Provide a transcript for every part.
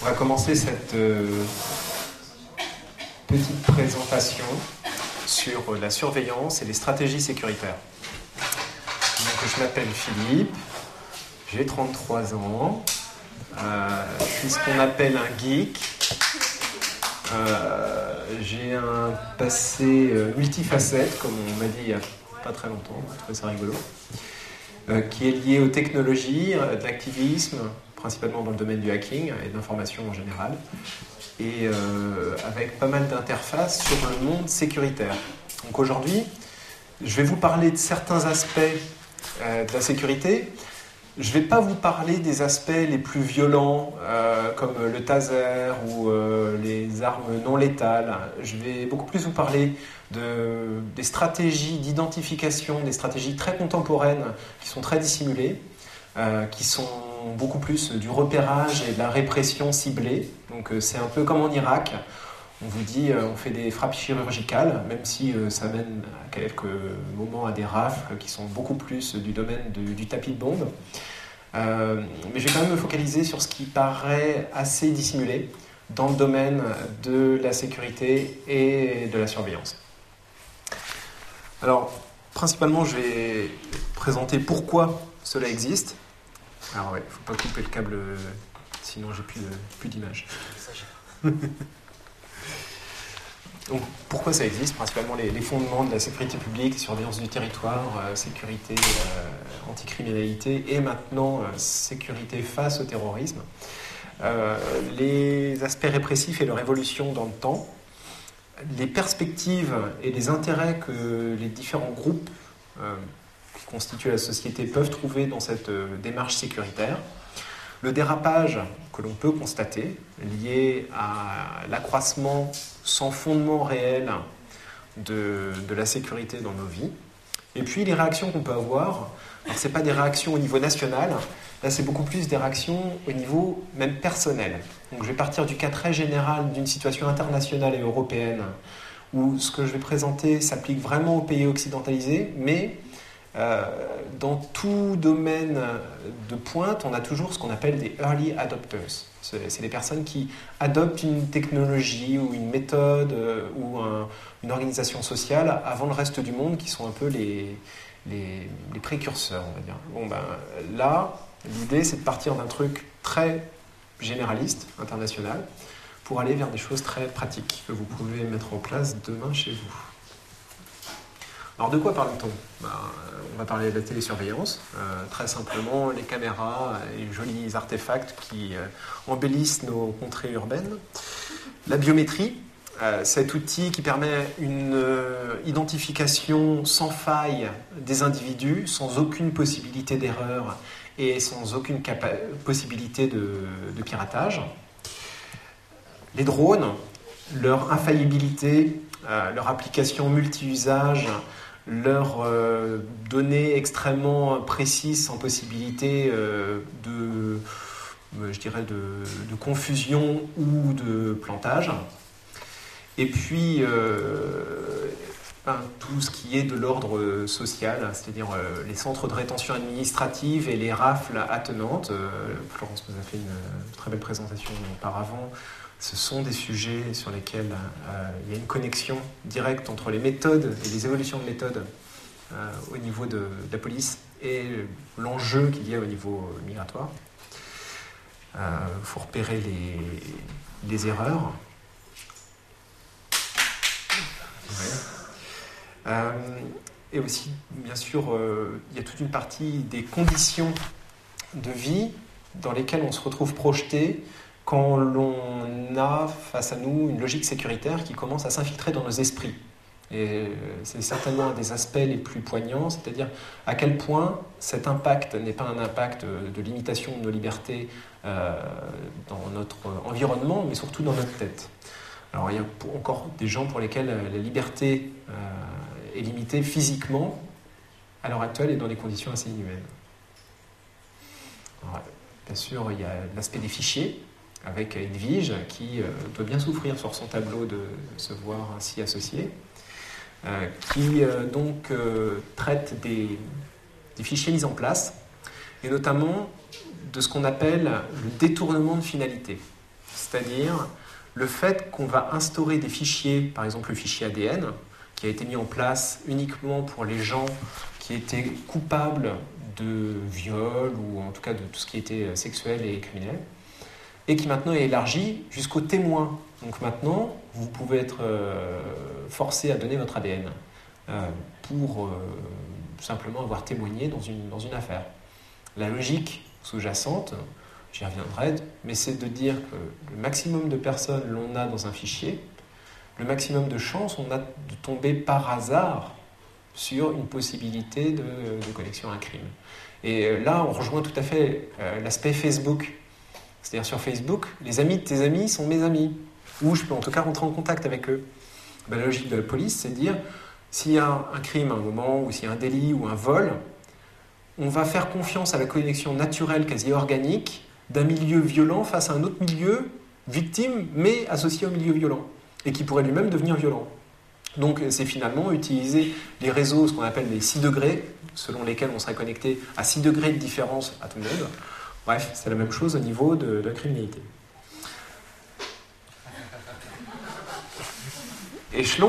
va commencer cette petite présentation sur la surveillance et les stratégies sécuritaires. Donc, je m'appelle Philippe, j'ai 33 ans, je suis ce qu'on appelle un geek, j'ai un passé multifacette, comme on m'a dit il n'y a pas très longtemps, je trouvais ça rigolo, qui est lié aux technologies, de l'activisme, principalement dans le domaine du hacking et de l'information en général, et avec pas mal d'interfaces sur le monde sécuritaire. Donc aujourd'hui, je vais vous parler de certains aspects de la sécurité. Je ne vais pas vous parler des aspects les plus violents, comme le taser ou les armes non létales. Je vais beaucoup plus vous parler des stratégies d'identification, des stratégies très contemporaines qui sont très dissimulées, qui sont beaucoup plus du repérage et de la répression ciblée. Donc c'est un peu comme en Irak. On vous dit, on fait des frappes chirurgicales, même si ça mène à quelques moments à des rafles qui sont beaucoup plus du domaine du tapis de bombe. Mais je vais quand même me focaliser sur ce qui paraît assez dissimulé dans le domaine de la sécurité et de la surveillance. Alors, principalement, je vais présenter pourquoi cela existe. Alors ouais, il ne faut pas couper le câble, sinon j'ai plus d'image. Donc, pourquoi ça existe? Principalement les fondements de la sécurité publique, surveillance du territoire, sécurité, anticriminalité et maintenant sécurité face au terrorisme. Les aspects répressifs et leur évolution dans le temps, les perspectives et les intérêts que les différents groupes qui constituent la société peuvent trouver dans cette démarche sécuritaire, le dérapage que l'on peut constater lié à l'accroissement sans fondement réel de la sécurité dans nos vies, et puis les réactions qu'on peut avoir. Alors, ce n'est pas des réactions au niveau national, là c'est beaucoup plus des réactions au niveau même personnel. Donc je vais partir du cas très général d'une situation internationale et européenne où ce que je vais présenter s'applique vraiment aux pays occidentalisés, mais dans tout domaine de pointe, on a toujours ce qu'on appelle des early adopters. C'est des personnes qui adoptent une technologie ou une méthode ou une organisation sociale avant le reste du monde, qui sont un peu les précurseurs, on va dire. Bon, là, l'idée, c'est de partir d'un truc très généraliste, international, pour aller vers des choses très pratiques que vous pouvez mettre en place demain chez vous. Alors de quoi parle-t-on? On va parler de la télésurveillance, très simplement les caméras et les jolis artefacts qui embellissent nos contrées urbaines. La biométrie, cet outil qui permet une identification sans faille des individus, sans aucune possibilité d'erreur et sans aucune possibilité de piratage. Les drones, leur infaillibilité, leur application multi-usage, leurs données extrêmement précises, sans possibilité de confusion ou de plantage. Et puis, tout ce qui est de l'ordre social, c'est-à-dire les centres de rétention administrative et les rafles attenantes. Florence nous a fait une très belle présentation auparavant. Ce sont des sujets sur lesquels il y a une connexion directe entre les méthodes et les évolutions de méthodes au niveau de la police et l'enjeu qu'il y a au niveau migratoire. Il faut repérer les erreurs. Ouais. Et aussi, bien sûr, il y a toute une partie des conditions de vie dans lesquelles on se retrouve projeté quand l'on a face à nous une logique sécuritaire qui commence à s'infiltrer dans nos esprits. Et c'est certainement un des aspects les plus poignants, c'est-à-dire à quel point cet impact n'est pas un impact de limitation de nos libertés dans notre environnement, mais surtout dans notre tête. Alors il y a encore des gens pour lesquels la liberté est limitée physiquement à l'heure actuelle et dans des conditions assez inhumaines. Alors, bien sûr, il y a l'aspect des fichiers, avec Edwige qui doit bien souffrir sur son tableau de se voir ainsi associé, qui donc traite des fichiers mis en place, et notamment de ce qu'on appelle le détournement de finalité. c'est-à-dire le fait qu'on va instaurer des fichiers, par exemple le fichier ADN, qui a été mis en place uniquement pour les gens qui étaient coupables de viol ou en tout cas de tout ce qui était sexuel et criminel, et qui maintenant est élargi jusqu'aux témoins. Donc maintenant, vous pouvez être forcé à donner votre ADN pour simplement avoir témoigné dans une affaire. La logique sous-jacente, j'y reviendrai, mais c'est de dire que le maximum de personnes l'on a dans un fichier, le maximum de chances on a de tomber par hasard sur une possibilité de connexion à un crime. Et là, on rejoint tout à fait l'aspect Facebook. C'est-à-dire sur Facebook, les amis de tes amis sont mes amis, ou je peux en tout cas rentrer en contact avec eux. Ben, la logique de la police, c'est de dire, s'il y a un crime à un moment, ou s'il y a un délit ou un vol, on va faire confiance à la connexion naturelle, quasi organique, d'un milieu violent face à un autre milieu victime, mais associé au milieu violent, et qui pourrait lui-même devenir violent. Donc c'est finalement utiliser les réseaux, ce qu'on appelle les 6 degrés, selon lesquels on serait connecté à 6 degrés de différence à tout le monde. Bref, c'est la même chose au niveau de la criminalité. Échelon,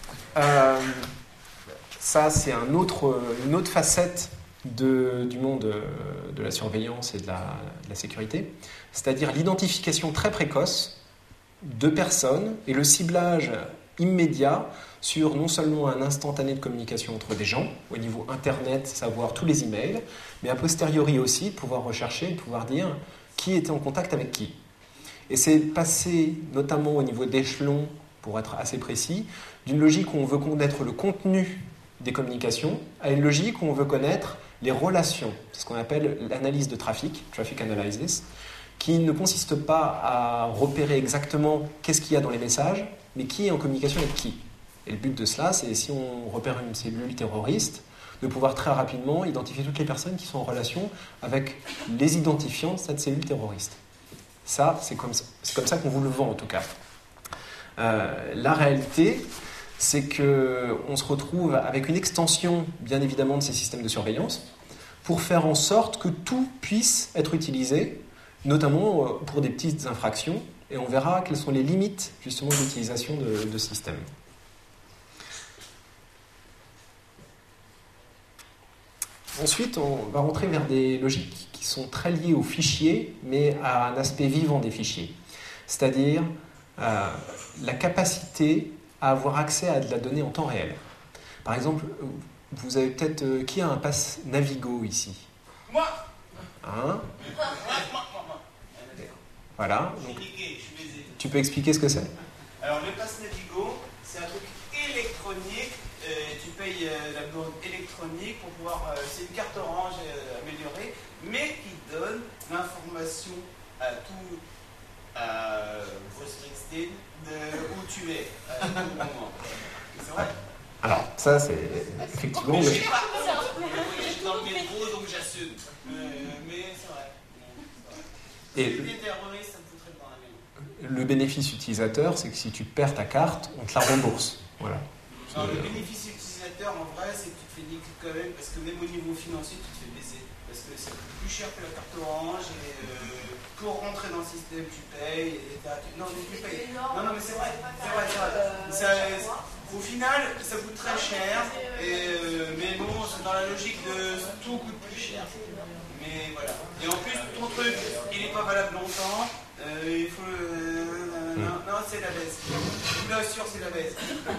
ça c'est une autre facette du monde de la surveillance et de la sécurité, c'est-à-dire l'identification très précoce de personnes et le ciblage immédiat sur non seulement un instantané de communication entre des gens, au niveau internet, savoir tous les emails, mais a posteriori aussi pouvoir rechercher et pouvoir dire qui était en contact avec qui. Et c'est passé notamment au niveau d'échelon, pour être assez précis, d'une logique où on veut connaître le contenu des communications à une logique où on veut connaître les relations. C'est ce qu'on appelle l'analyse de trafic, traffic analysis, qui ne consiste pas à repérer exactement qu'est-ce qu'il y a dans les messages, mais qui est en communication avec qui. Et le but de cela, c'est si on repère une cellule terroriste, de pouvoir très rapidement identifier toutes les personnes qui sont en relation avec les identifiants de cette cellule terroriste. Ça, c'est comme ça qu'on vous le vend en tout cas. La réalité, c'est qu'on se retrouve avec une extension, bien évidemment, de ces systèmes de surveillance pour faire en sorte que tout puisse être utilisé, notamment pour des petites infractions, et on verra quelles sont les limites, justement, de l'utilisation de ce système. Ensuite, on va rentrer vers des logiques qui sont très liées aux fichiers, mais à un aspect vivant des fichiers. C'est-à-dire la capacité à avoir accès à de la donnée en temps réel. Par exemple, vous avez peut-être... qui a un pass Navigo ici ? Moi. Hein ? Voilà. Donc, tu peux expliquer ce que c'est ? Alors, le pass Navigo, c'est un truc électronique. Tu payes la borne électronique pour pouvoir... c'est une carte orange améliorée, mais qui donne l'information à tout... Bruce Springsteen, où tu es à tout moment. C'est vrai ? Alors, ça, c'est effectivement... Je suis dans le métro, donc j'assume. Mais c'est vrai. Et les terroristes, ça me foutrait dans la main. le bénéfice utilisateur, c'est que si tu perds ta carte, on te la rembourse. Voilà. Non, le bénéfice utilisateur, en vrai, c'est que tu te fais niquer quand même, parce que même au niveau financier, tu te fais baisser. Parce que c'est plus cher que la carte orange, et pour rentrer dans le système, tu payes, et non, mais tu payes. Non, mais c'est vrai. Au final, ça coûte très cher, mais bon, c'est dans la logique de tout coûte plus cher. Mais voilà. Et en plus, ton truc, il n'est pas valable longtemps, il faut non, c'est la baisse. Je vous l'assure, c'est la baisse.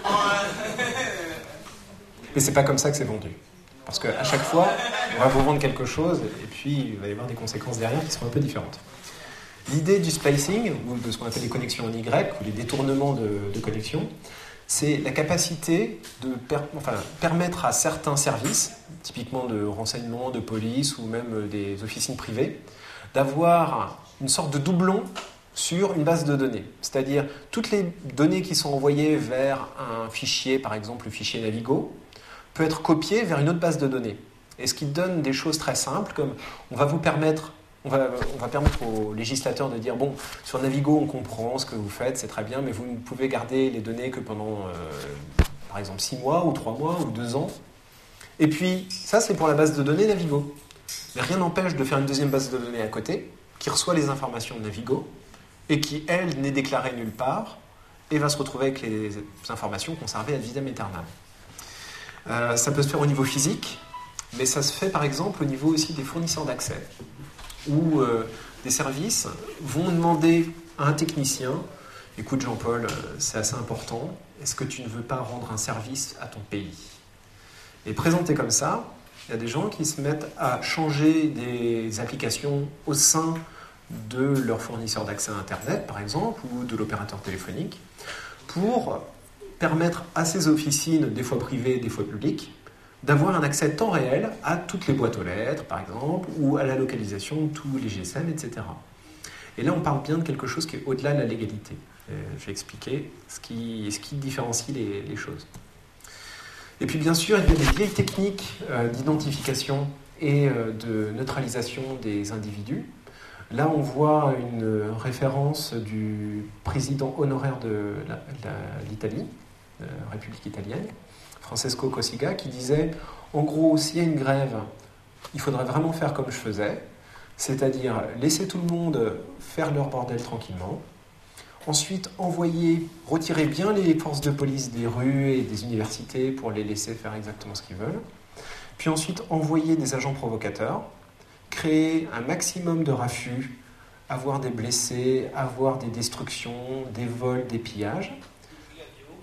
Mais c'est pas comme ça que c'est vendu. Parce qu'à chaque fois, on va vous vendre quelque chose et puis il va y avoir des conséquences derrière qui seront un peu différentes. L'idée du splicing, ou de ce qu'on appelle les connexions en Y, ou les détournements de connexions, c'est la capacité de permettre à certains services, typiquement de renseignement, de police ou même des officines privées, d'avoir une sorte de doublon sur une base de données. C'est-à-dire toutes les données qui sont envoyées vers un fichier, par exemple le fichier Navigo, peut être copié vers une autre base de données. Et ce qui donne des choses très simples, comme on va permettre aux législateurs de dire, bon, sur Navigo, on comprend ce que vous faites, c'est très bien, mais vous ne pouvez garder les données que pendant, par exemple, 6 mois, ou 3 mois, ou 2 ans. Et puis, ça, c'est pour la base de données Navigo. Mais rien n'empêche de faire une deuxième base de données à côté, qui reçoit les informations de Navigo, et qui, elle, n'est déclarée nulle part et va se retrouver avec les informations conservées ad vitam aeternam. Ça peut se faire au niveau physique, mais ça se fait par exemple au niveau aussi des fournisseurs d'accès, où des services vont demander à un technicien « Écoute Jean-Paul, c'est assez important, est-ce que tu ne veux pas rendre un service à ton pays ?» Et présenté comme ça, il y a des gens qui se mettent à changer des applications au sein de leur fournisseur d'accès à Internet, par exemple, ou de l'opérateur téléphonique, pour permettre à ces officines, des fois privées, des fois publiques, d'avoir un accès temps réel à toutes les boîtes aux lettres, par exemple, ou à la localisation de tous les GSM, etc. Et là, on parle bien de quelque chose qui est au-delà de la légalité. Je vais expliquer ce qui différencie les choses. Et puis, bien sûr, il y a des vieilles techniques d'identification et de neutralisation des individus. Là, on voit une référence du président honoraire de l'Italie, République italienne, Francesco Cossiga, qui disait « En gros, s'il y a une grève, il faudrait vraiment faire comme je faisais, c'est-à-dire laisser tout le monde faire leur bordel tranquillement, ensuite retirer bien les forces de police des rues et des universités pour les laisser faire exactement ce qu'ils veulent, puis ensuite envoyer des agents provocateurs, créer un maximum de raffus, avoir des blessés, avoir des destructions, des vols, des pillages. » Pardon ?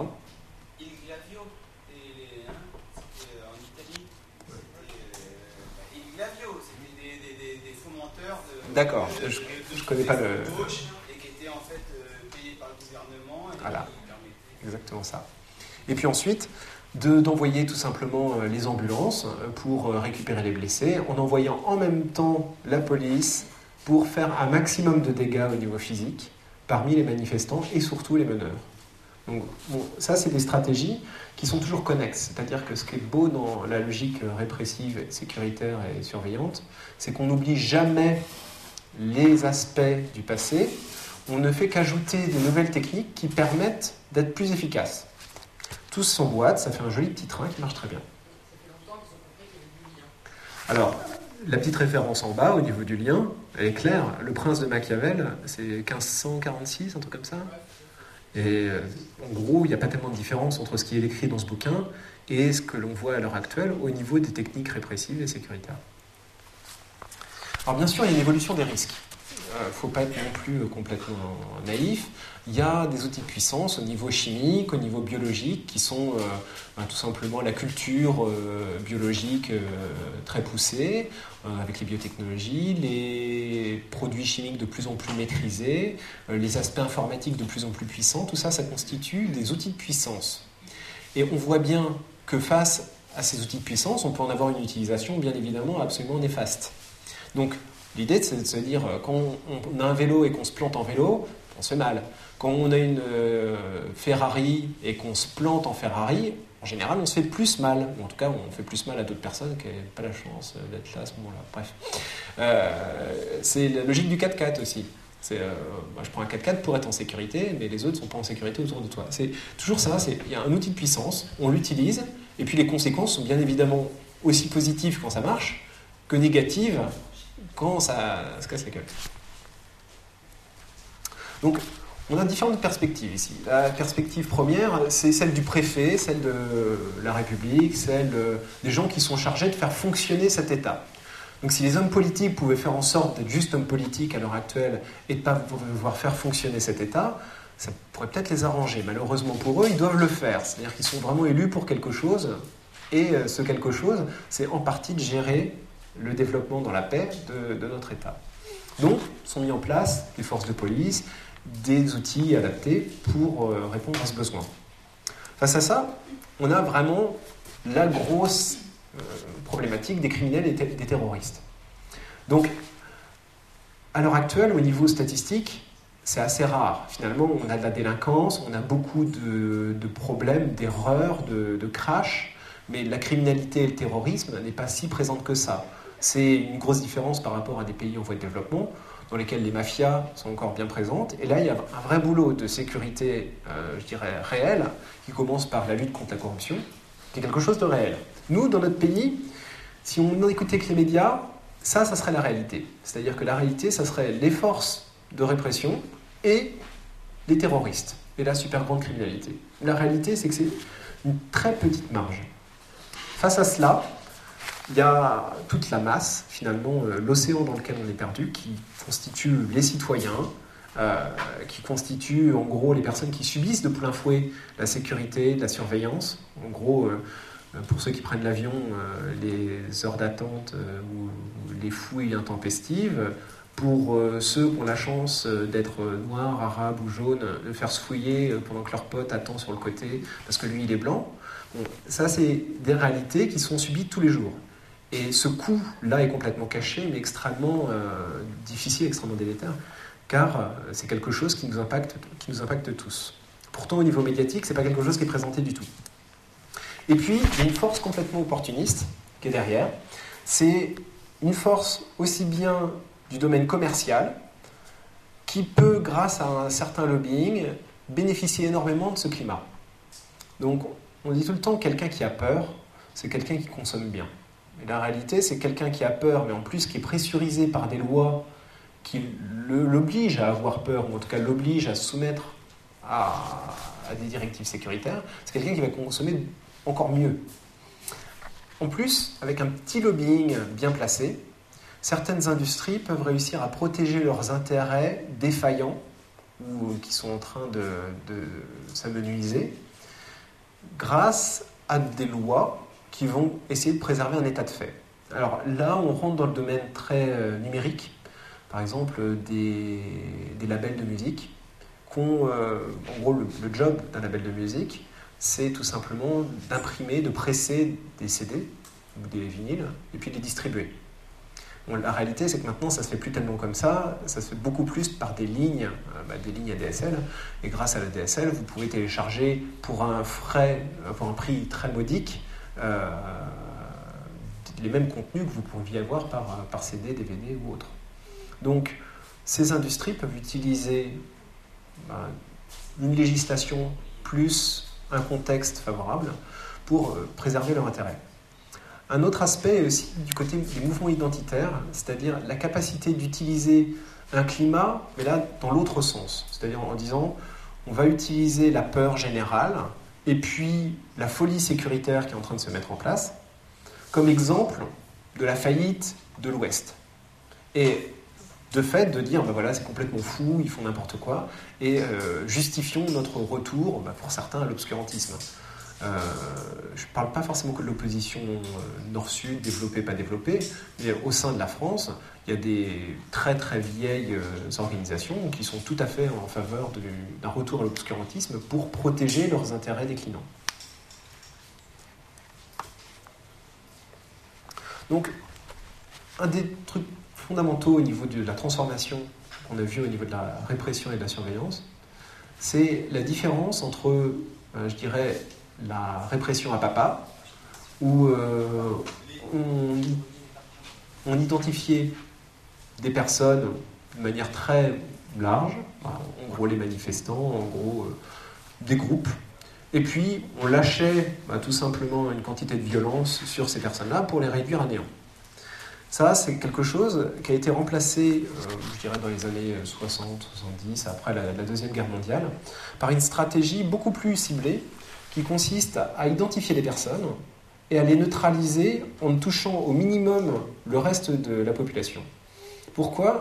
Il Glavio, c'était en Italie. Il Glavio, c'était des fomenteurs de... D'accord, je ne connais pas le... Et qui étaient en fait payés par le gouvernement. Et voilà, qui permettaient... exactement ça. Et puis ensuite, d'envoyer tout simplement les ambulances pour récupérer les blessés, en envoyant en même temps la police pour faire un maximum de dégâts au niveau physique parmi les manifestants et surtout les meneurs. Donc, bon, ça, c'est des stratégies qui sont toujours connexes. C'est-à-dire que ce qui est beau dans la logique répressive, sécuritaire et surveillante, c'est qu'on n'oublie jamais les aspects du passé. On ne fait qu'ajouter des nouvelles techniques qui permettent d'être plus efficaces. Tous s'emboîtent, ça fait un joli petit train qui marche très bien. Alors, la petite référence en bas, au niveau du lien, elle est claire. Le prince de Machiavel, c'est 1546, un truc comme ça. Et en gros, il n'y a pas tellement de différence entre ce qui est écrit dans ce bouquin et ce que l'on voit à l'heure actuelle au niveau des techniques répressives et sécuritaires. Alors bien sûr, il y a une évolution des risques. Il ne faut pas être non plus complètement naïf. Il y a des outils de puissance au niveau chimique, au niveau biologique, qui sont tout simplement la culture biologique très poussée, avec les biotechnologies, les produits chimiques de plus en plus maîtrisés, les aspects informatiques de plus en plus puissants. Tout ça, ça constitue des outils de puissance. Et on voit bien que face à ces outils de puissance, on peut en avoir une utilisation, bien évidemment, absolument néfaste. Donc, l'idée, c'est de se dire, quand on a un vélo et qu'on se plante en vélo, on se fait mal. Quand on a une Ferrari et qu'on se plante en Ferrari, en général, on se fait plus mal. Ou en tout cas, on fait plus mal à d'autres personnes qui n'ont pas la chance d'être là à ce moment-là. Bref. C'est la logique du 4x4 aussi. Moi, je prends un 4x4 pour être en sécurité, mais les autres ne sont pas en sécurité autour de toi. C'est toujours ça. Il y a un outil de puissance, on l'utilise, et puis les conséquences sont bien évidemment aussi positives quand ça marche que négatives quand ça se casse la gueule. Donc, on a différentes perspectives ici. La perspective première, c'est celle du préfet, celle de la République, celle des gens qui sont chargés de faire fonctionner cet État. Donc si les hommes politiques pouvaient faire en sorte d'être juste hommes politiques à l'heure actuelle et de ne pas pouvoir faire fonctionner cet État, ça pourrait peut-être les arranger. Malheureusement pour eux, ils doivent le faire. C'est-à-dire qu'ils sont vraiment élus pour quelque chose, et ce quelque chose, c'est en partie de gérer le développement dans la paix de notre État. Donc, sont mis en place des forces de police, des outils adaptés pour répondre à ce besoin. Face à ça, on a vraiment la grosse problématique des criminels et des terroristes. Donc, à l'heure actuelle, au niveau statistique, c'est assez rare. Finalement, on a de la délinquance, on a beaucoup de problèmes, d'erreurs, de crash, mais la criminalité et le terrorisme n'est pas si présente que ça. C'est une grosse différence par rapport à des pays en voie de développement, dans lesquels les mafias sont encore bien présentes. Et là, il y a un vrai boulot de sécurité, je dirais, réel, qui commence par la lutte contre la corruption, qui est quelque chose de réel. Nous, dans notre pays, si on n'écoutait que les médias, ça serait la réalité. C'est-à-dire que la réalité, ça serait les forces de répression et les terroristes et la super grande criminalité. La réalité, c'est que c'est une très petite marge. Face à cela, il y a toute la masse, finalement, l'océan dans lequel on est perdu, qui constitue les citoyens, qui constitue en gros les personnes qui subissent de plein fouet la sécurité, la surveillance. En gros, pour ceux qui prennent l'avion, les heures d'attente ou les fouilles intempestives. Pour ceux qui ont la chance d'être noirs, arabes ou jaunes, de faire se fouiller pendant que leur pote attend sur le côté parce que lui il est blanc. Bon, ça, c'est des réalités qui sont subies tous les jours. Et ce coût-là est complètement caché, mais extrêmement difficile, extrêmement délétère, car c'est quelque chose qui nous impacte tous. Pourtant, au niveau médiatique, ce n'est pas quelque chose qui est présenté du tout. Et puis, il y a une force complètement opportuniste qui est derrière. C'est une force aussi bien du domaine commercial, qui peut, grâce à un certain lobbying, bénéficier énormément de ce climat. Donc, on dit tout le temps que quelqu'un qui a peur, c'est quelqu'un qui consomme bien. Et la réalité, c'est quelqu'un qui a peur, mais en plus qui est pressurisé par des lois qui l'obligent à avoir peur, ou en tout cas l'obligent à se soumettre à des directives sécuritaires, c'est quelqu'un qui va consommer encore mieux. En plus, avec un petit lobbying bien placé, certaines industries peuvent réussir à protéger leurs intérêts défaillants ou qui sont en train de s'amenuiser grâce à des lois qui vont essayer de préserver un état de fait. Alors là, on rentre dans le domaine très numérique, par exemple des labels de musique, en gros, le job d'un label de musique, c'est tout simplement d'imprimer, de presser des CD ou des vinyles et puis de les distribuer. Bon, la réalité, c'est que maintenant, ça ne se fait plus tellement comme ça se fait beaucoup plus par des lignes ADSL. Et grâce à la DSL, vous pouvez télécharger pour un prix très modique les mêmes contenus que vous pourriez avoir par CD, DVD ou autre. Donc, ces industries peuvent utiliser une législation plus un contexte favorable pour préserver leur intérêt. Un autre aspect est aussi du côté des mouvements identitaires, c'est-à-dire la capacité d'utiliser un climat, mais là dans l'autre sens, c'est-à-dire en disant on va utiliser la peur générale et puis la folie sécuritaire qui est en train de se mettre en place comme exemple de la faillite de l'Ouest. Et de fait de dire voilà, c'est complètement fou, ils font n'importe quoi, et justifions notre retour, pour certains, à l'obscurantisme. Je ne parle pas forcément que de l'opposition nord-sud, développée, pas développée, mais au sein de la France, il y a des très très vieilles organisations qui sont tout à fait en faveur d'un retour à l'obscurantisme pour protéger leurs intérêts déclinants. Donc, un des trucs fondamentaux au niveau de la transformation qu'on a vu au niveau de la répression et de la surveillance, c'est la différence entre, je dirais, la répression à papa, où on identifiait des personnes de manière très large, en gros les manifestants, en gros des groupes, et puis on lâchait tout simplement une quantité de violence sur ces personnes-là pour les réduire à néant. Ça, c'est quelque chose qui a été remplacé, je dirais, dans les années 60, 70, après la Deuxième Guerre mondiale, par une stratégie beaucoup plus ciblée qui consiste à identifier les personnes et à les neutraliser en ne touchant au minimum le reste de la population. Pourquoi ?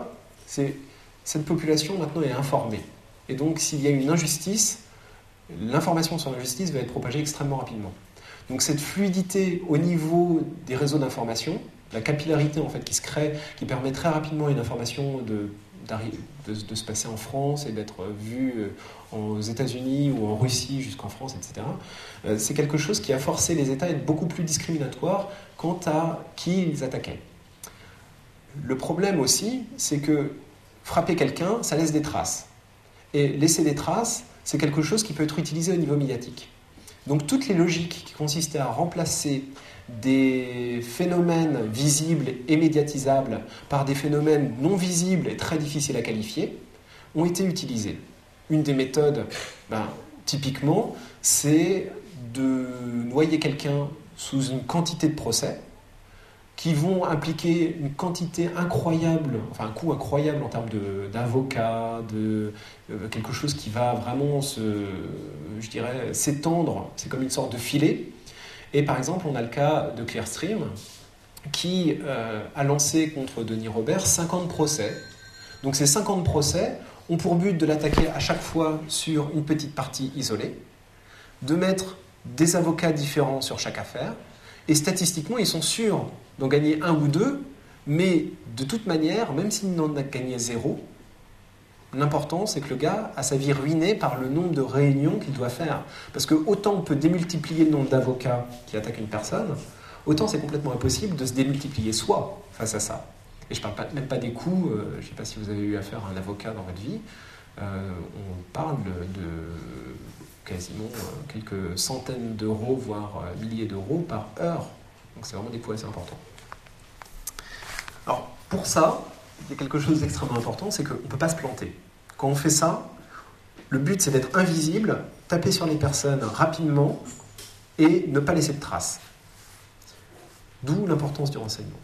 Cette population maintenant est informée. Et donc, s'il y a une injustice, l'information sur l'injustice va être propagée extrêmement rapidement. Donc cette fluidité au niveau des réseaux d'information, la capillarité en fait qui se crée, qui permet très rapidement à une information de se passer en France et d'être vue aux États-Unis ou en Russie jusqu'en France, etc. C'est quelque chose qui a forcé les États à être beaucoup plus discriminatoires quant à qui ils attaquaient. Le problème aussi, c'est que frapper quelqu'un, ça laisse des traces. Et laisser des traces, c'est quelque chose qui peut être utilisé au niveau médiatique. Donc toutes les logiques qui consistaient à remplacer des phénomènes visibles et médiatisables par des phénomènes non visibles et très difficiles à qualifier ont été utilisées. Une des méthodes, typiquement, c'est de noyer quelqu'un sous une quantité de procès qui vont impliquer une quantité incroyable, enfin un coût incroyable en termes d'avocats, de quelque chose qui va vraiment s'étendre, c'est comme une sorte de filet. Et par exemple, on a le cas de Clearstream, qui a lancé contre Denis Robert 50 procès. Donc ces 50 procès ont pour but de l'attaquer à chaque fois sur une petite partie isolée, de mettre des avocats différents sur chaque affaire, et statistiquement, ils sont sûrs d'en gagner un ou deux, mais de toute manière, même s'il n'en a gagné zéro, l'important, c'est que le gars a sa vie ruinée par le nombre de réunions qu'il doit faire. Parce que autant on peut démultiplier le nombre d'avocats qui attaquent une personne, autant c'est complètement impossible de se démultiplier soi face à ça. Et je ne parle même pas des coûts, je ne sais pas si vous avez eu affaire à un avocat dans votre vie, on parle de quasiment quelques centaines d'euros, voire milliers d'euros par heure. Donc c'est vraiment des coûts assez importants. Alors pour ça, il y a quelque chose d'extrêmement important, c'est qu'on ne peut pas se planter. Quand on fait ça, le but c'est d'être invisible, taper sur les personnes rapidement et ne pas laisser de traces. D'où l'importance du renseignement.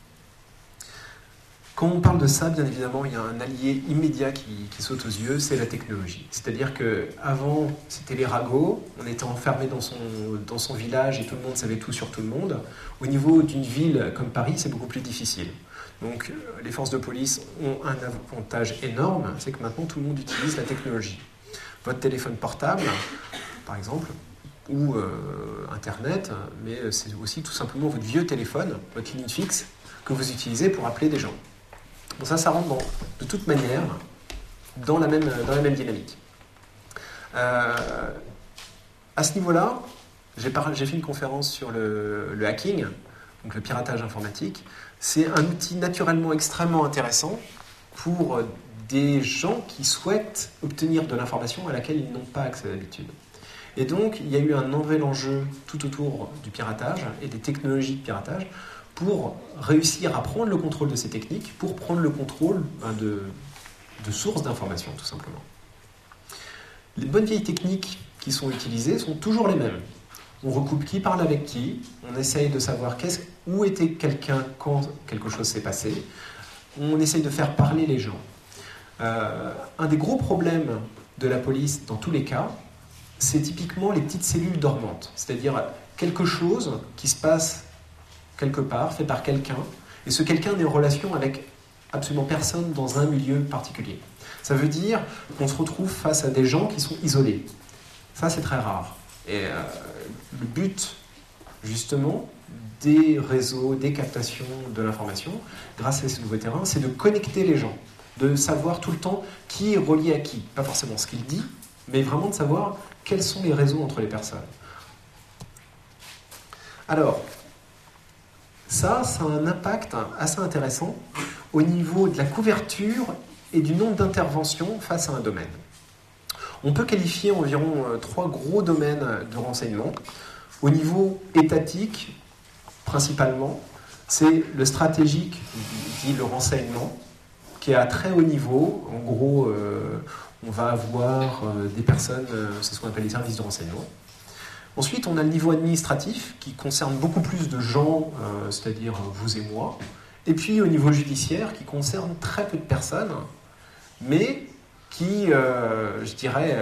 Quand on parle de ça, bien évidemment, il y a un allié immédiat qui saute aux yeux, c'est la technologie. C'est-à-dire qu'avant, c'était les ragots, on était enfermé dans son village et tout le monde savait tout sur tout le monde. Au niveau d'une ville comme Paris, c'est beaucoup plus difficile. Donc les forces de police ont un avantage énorme, c'est que maintenant tout le monde utilise la technologie. Votre téléphone portable, par exemple, ou Internet, mais c'est aussi tout simplement votre vieux téléphone, votre ligne fixe, que vous utilisez pour appeler des gens. Bon, ça rentre de toute manière dans la même dynamique. À ce niveau-là, j'ai fait une conférence sur le hacking, donc le piratage informatique. C'est un outil naturellement extrêmement intéressant pour des gens qui souhaitent obtenir de l'information à laquelle ils n'ont pas accès d'habitude. Et donc, il y a eu un nouvel enjeu tout autour du piratage et des technologies de piratage pour réussir à prendre le contrôle de ces techniques, pour prendre le contrôle de sources d'informations, tout simplement. Les bonnes vieilles techniques qui sont utilisées sont toujours les mêmes. On recoupe qui parle avec qui, on essaye de savoir où était quelqu'un quand quelque chose s'est passé, on essaye de faire parler les gens. Un des gros problèmes de la police, dans tous les cas, c'est typiquement les petites cellules dormantes, c'est-à-dire quelque chose qui se passe quelque part, fait par quelqu'un, et ce quelqu'un n'est en relation avec absolument personne dans un milieu particulier. Ça veut dire qu'on se retrouve face à des gens qui sont isolés. Ça, c'est très rare. Et le but, justement, des réseaux, des captations de l'information, grâce à ces nouveaux terrains, c'est de connecter les gens, de savoir tout le temps qui est relié à qui. Pas forcément ce qu'il dit, mais vraiment de savoir quels sont les réseaux entre les personnes. Alors, ça a un impact assez intéressant au niveau de la couverture et du nombre d'interventions face à un domaine. On peut qualifier environ 3 gros domaines de renseignement. Au niveau étatique, principalement, c'est le stratégique, dit le renseignement, qui est à très haut niveau. En gros, on va avoir des personnes, c'est ce qu'on appelle les services de renseignement. Ensuite, on a le niveau administratif, qui concerne beaucoup plus de gens, c'est-à-dire vous et moi. Et puis, au niveau judiciaire, qui concerne très peu de personnes, mais qui, je dirais,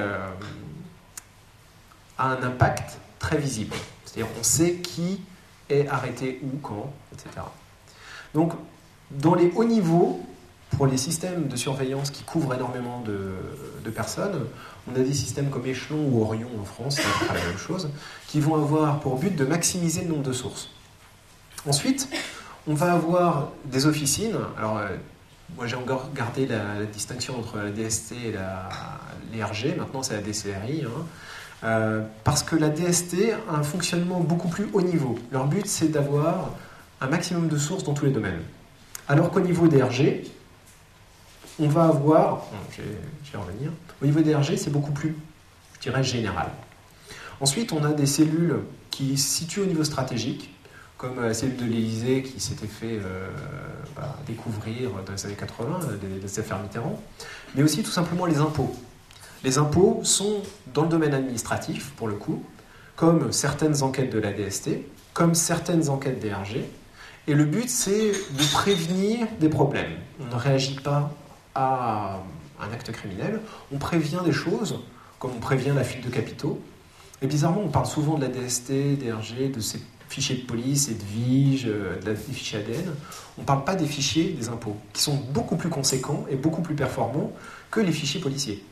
a un impact très visible. C'est-à-dire, on sait qui est arrêté où, quand, etc. Donc, dans les hauts niveaux, pour les systèmes de surveillance qui couvrent énormément de personnes, on a des systèmes comme Échelon ou Orion en France, c'est à peu près la même chose, qui vont avoir pour but de maximiser le nombre de sources. Ensuite, on va avoir des officines. Alors, moi j'ai encore gardé la distinction entre la DST et l'ERG, maintenant c'est la DCRI, parce que la DST a un fonctionnement beaucoup plus haut niveau. Leur but, c'est d'avoir un maximum de sources dans tous les domaines. Alors qu'au niveau DRG, on va avoir, je vais revenir, au niveau DRG, c'est beaucoup plus, je dirais, général. Ensuite, on a des cellules qui se situent au niveau stratégique, comme la cellule de l'Élysée qui s'était fait découvrir dans les années 80, des affaires Mitterrand, mais aussi tout simplement les impôts. Les impôts sont dans le domaine administratif, pour le coup, comme certaines enquêtes de la DST, comme certaines enquêtes DRG, Et le but, c'est de prévenir des problèmes. On ne réagit pas à un acte criminel, on prévient des choses, comme on prévient la fuite de capitaux. Et bizarrement, on parle souvent de la DST, des RG, de ces fichiers de police et de VIGE, des fichiers ADN. On ne parle pas des fichiers des impôts, qui sont beaucoup plus conséquents et beaucoup plus performants que les fichiers policiers.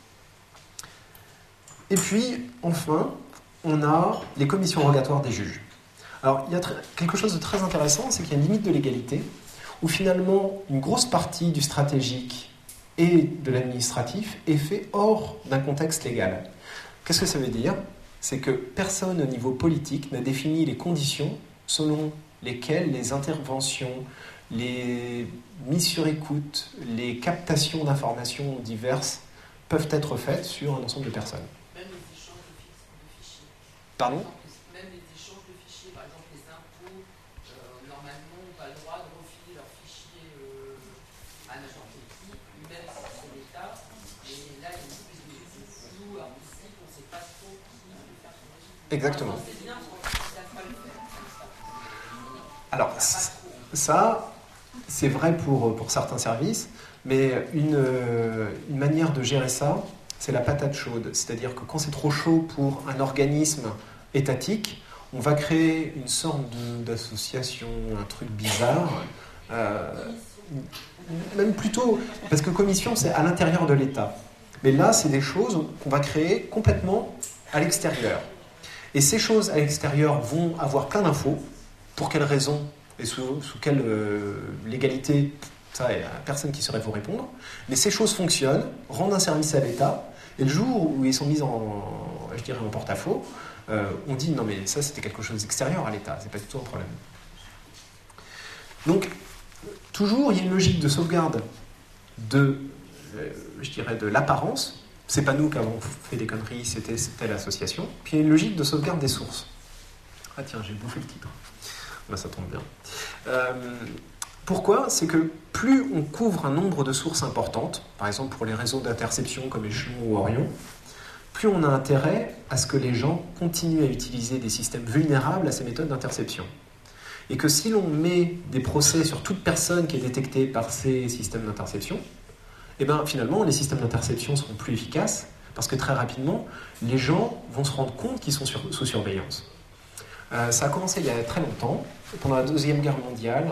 Et puis, enfin, on a les commissions rogatoires des juges. Alors, il y a quelque chose de très intéressant, c'est qu'il y a une limite de l'égalité, où finalement, une grosse partie du stratégique et de l'administratif est fait hors d'un contexte légal. Qu'est-ce que ça veut dire ? C'est que personne au niveau politique n'a défini les conditions selon lesquelles les interventions, les mises sur écoute, les captations d'informations diverses peuvent être faites sur un ensemble de personnes. Même les échanges de fichiers. Pardon ? Même les échanges de fichiers, par exemple les impôts, normalement n'ont pas le droit de refiler leurs fichiers à n'importe qui, même si c'est l'État. Et là, il y a une espèce de flou artistique, on ne sait pas trop qui peut faire son régime. Exactement. C'est bien, on ne sait pas le faire. Alors, ça, c'est vrai pour certains services, mais une manière de gérer ça, c'est la patate chaude. C'est-à-dire que quand c'est trop chaud pour un organisme étatique, on va créer une sorte d'association, un truc bizarre, même plutôt, parce que commission, c'est à l'intérieur de l'État. Mais là, c'est des choses qu'on va créer complètement à l'extérieur. Et ces choses à l'extérieur vont avoir plein d'infos. Pour quelles raisons et sous quelle légalité, ça, il n'y a personne qui saurait vous répondre. Mais ces choses fonctionnent, rendent un service à l'État, et le jour où ils sont mis en porte-à-faux, on dit non mais ça c'était quelque chose d'extérieur à l'État, c'est pas du tout un problème. Donc, toujours il y a une logique de sauvegarde de l'apparence. C'est pas nous qui avons fait des conneries, c'était l'association. Puis il y a une logique de sauvegarde des sources. Ah tiens, j'ai bouffé le titre. Là, ça tombe bien. Pourquoi ? C'est que plus on couvre un nombre de sources importantes, par exemple pour les réseaux d'interception comme Échelon ou Orion, plus on a intérêt à ce que les gens continuent à utiliser des systèmes vulnérables à ces méthodes d'interception. Et que si l'on met des procès sur toute personne qui est détectée par ces systèmes d'interception, eh bien, finalement, les systèmes d'interception seront plus efficaces parce que très rapidement, les gens vont se rendre compte qu'ils sont sous surveillance. Ça a commencé il y a très longtemps. Pendant la Deuxième Guerre mondiale,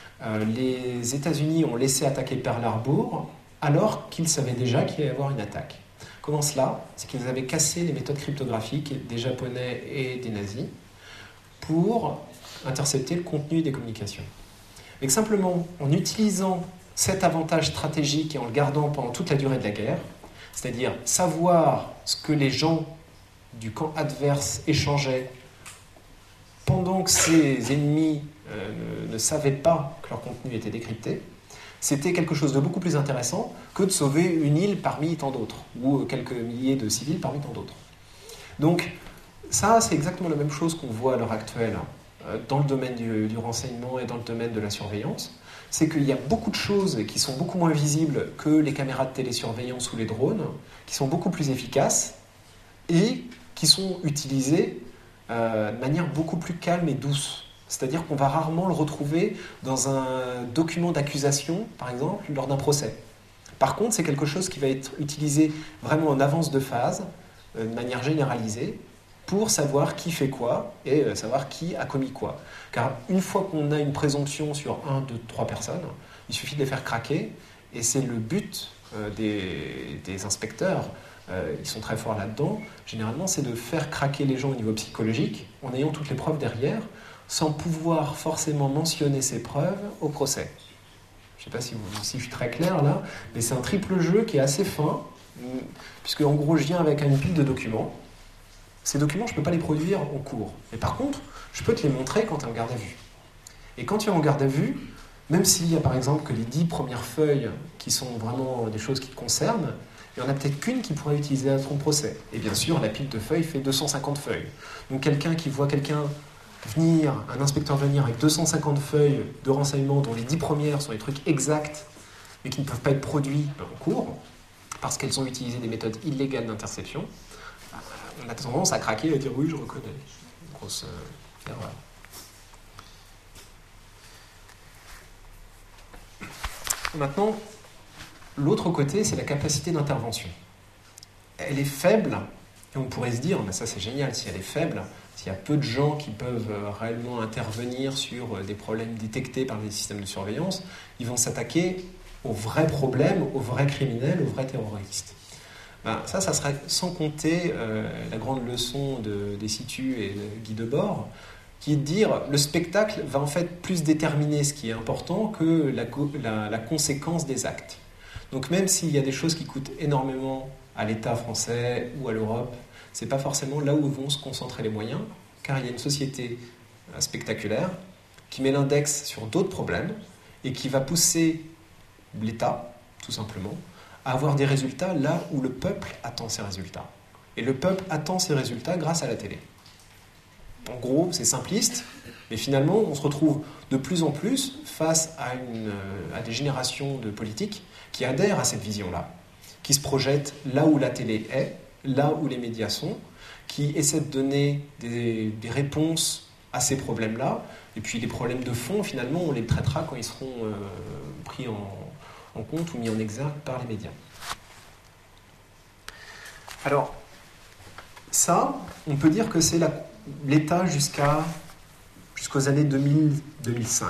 les États-Unis ont laissé attaquer Pearl Harbor alors qu'ils savaient déjà qu'il allait y avoir une attaque. Comment cela ? C'est qu'ils avaient cassé les méthodes cryptographiques des Japonais et des nazis pour intercepter le contenu des communications. Et que simplement, en utilisant cet avantage stratégique et en le gardant pendant toute la durée de la guerre, c'est-à-dire savoir ce que les gens du camp adverse échangeaient pendant que ces ennemis ne savaient pas que leur contenu était décrypté, c'était quelque chose de beaucoup plus intéressant que de sauver une île parmi tant d'autres, ou quelques milliers de civils parmi tant d'autres. Donc ça, c'est exactement la même chose qu'on voit à l'heure actuelle dans le domaine du renseignement et dans le domaine de la surveillance. C'est qu'il y a beaucoup de choses qui sont beaucoup moins visibles que les caméras de télésurveillance ou les drones, qui sont beaucoup plus efficaces et qui sont utilisées de manière beaucoup plus calme et douce. C'est-à-dire qu'on va rarement le retrouver dans un document d'accusation, par exemple, lors d'un procès. Par contre, c'est quelque chose qui va être utilisé vraiment en avance de phase, de manière généralisée, pour savoir qui fait quoi et savoir qui a commis quoi. Car une fois qu'on a une présomption sur 1, 2, 3 personnes, il suffit de les faire craquer, et c'est le but des inspecteurs. Ils sont très forts là-dedans. Généralement, c'est de faire craquer les gens au niveau psychologique, en ayant toutes les preuves derrière, sans pouvoir forcément mentionner ces preuves au procès. Je ne sais pas si je suis très clair là, mais c'est un triple jeu qui est assez fin, puisque en gros, je viens avec une pile de documents. Ces documents, je ne peux pas les produire en cours. Mais par contre, je peux te les montrer quand tu es en garde à vue. Et quand tu es en garde à vue, même s'il y a par exemple que les 10 premières feuilles qui sont vraiment des choses qui te concernent, il n'y en a peut-être qu'une qui pourrait utiliser à ton procès. Et bien sûr, la pile de feuilles fait 250 feuilles. Donc quelqu'un qui voit un inspecteur venir avec 250 feuilles de renseignements dont les 10 premières sont des trucs exacts, mais qui ne peuvent pas être produits en cours, parce qu'elles ont utilisé des méthodes illégales d'interception, on a tendance à craquer et à dire oui, je reconnais. Grosse erreur. Maintenant, l'autre côté, c'est la capacité d'intervention. Elle est faible, et on pourrait se dire, mais ça c'est génial, si elle est faible, s'il y a peu de gens qui peuvent réellement intervenir sur des problèmes détectés par les systèmes de surveillance, ils vont s'attaquer aux vrais problèmes, aux vrais criminels, aux vrais terroristes. Ça serait sans compter la grande leçon des Situ et de Guy Debord, qui est de dire le spectacle va en fait plus déterminer ce qui est important que la conséquence des actes. Donc même s'il y a des choses qui coûtent énormément à l'État français ou à l'Europe, c'est pas forcément là où vont se concentrer les moyens, car il y a une société spectaculaire qui met l'index sur d'autres problèmes et qui va pousser l'État, tout simplement, à avoir des résultats là où le peuple attend ces résultats. Et le peuple attend ces résultats grâce à la télé. En gros, c'est simpliste, mais finalement, on se retrouve de plus en plus face à des générations de politiques qui adhèrent à cette vision-là, qui se projettent là où la télé est, là où les médias sont, qui essaient de donner des réponses à ces problèmes-là, et puis les problèmes de fond, finalement, on les traitera quand ils seront pris en compte ou mis en exergue par les médias. Alors, ça, on peut dire que c'est l'État jusqu'aux années 2000-2005.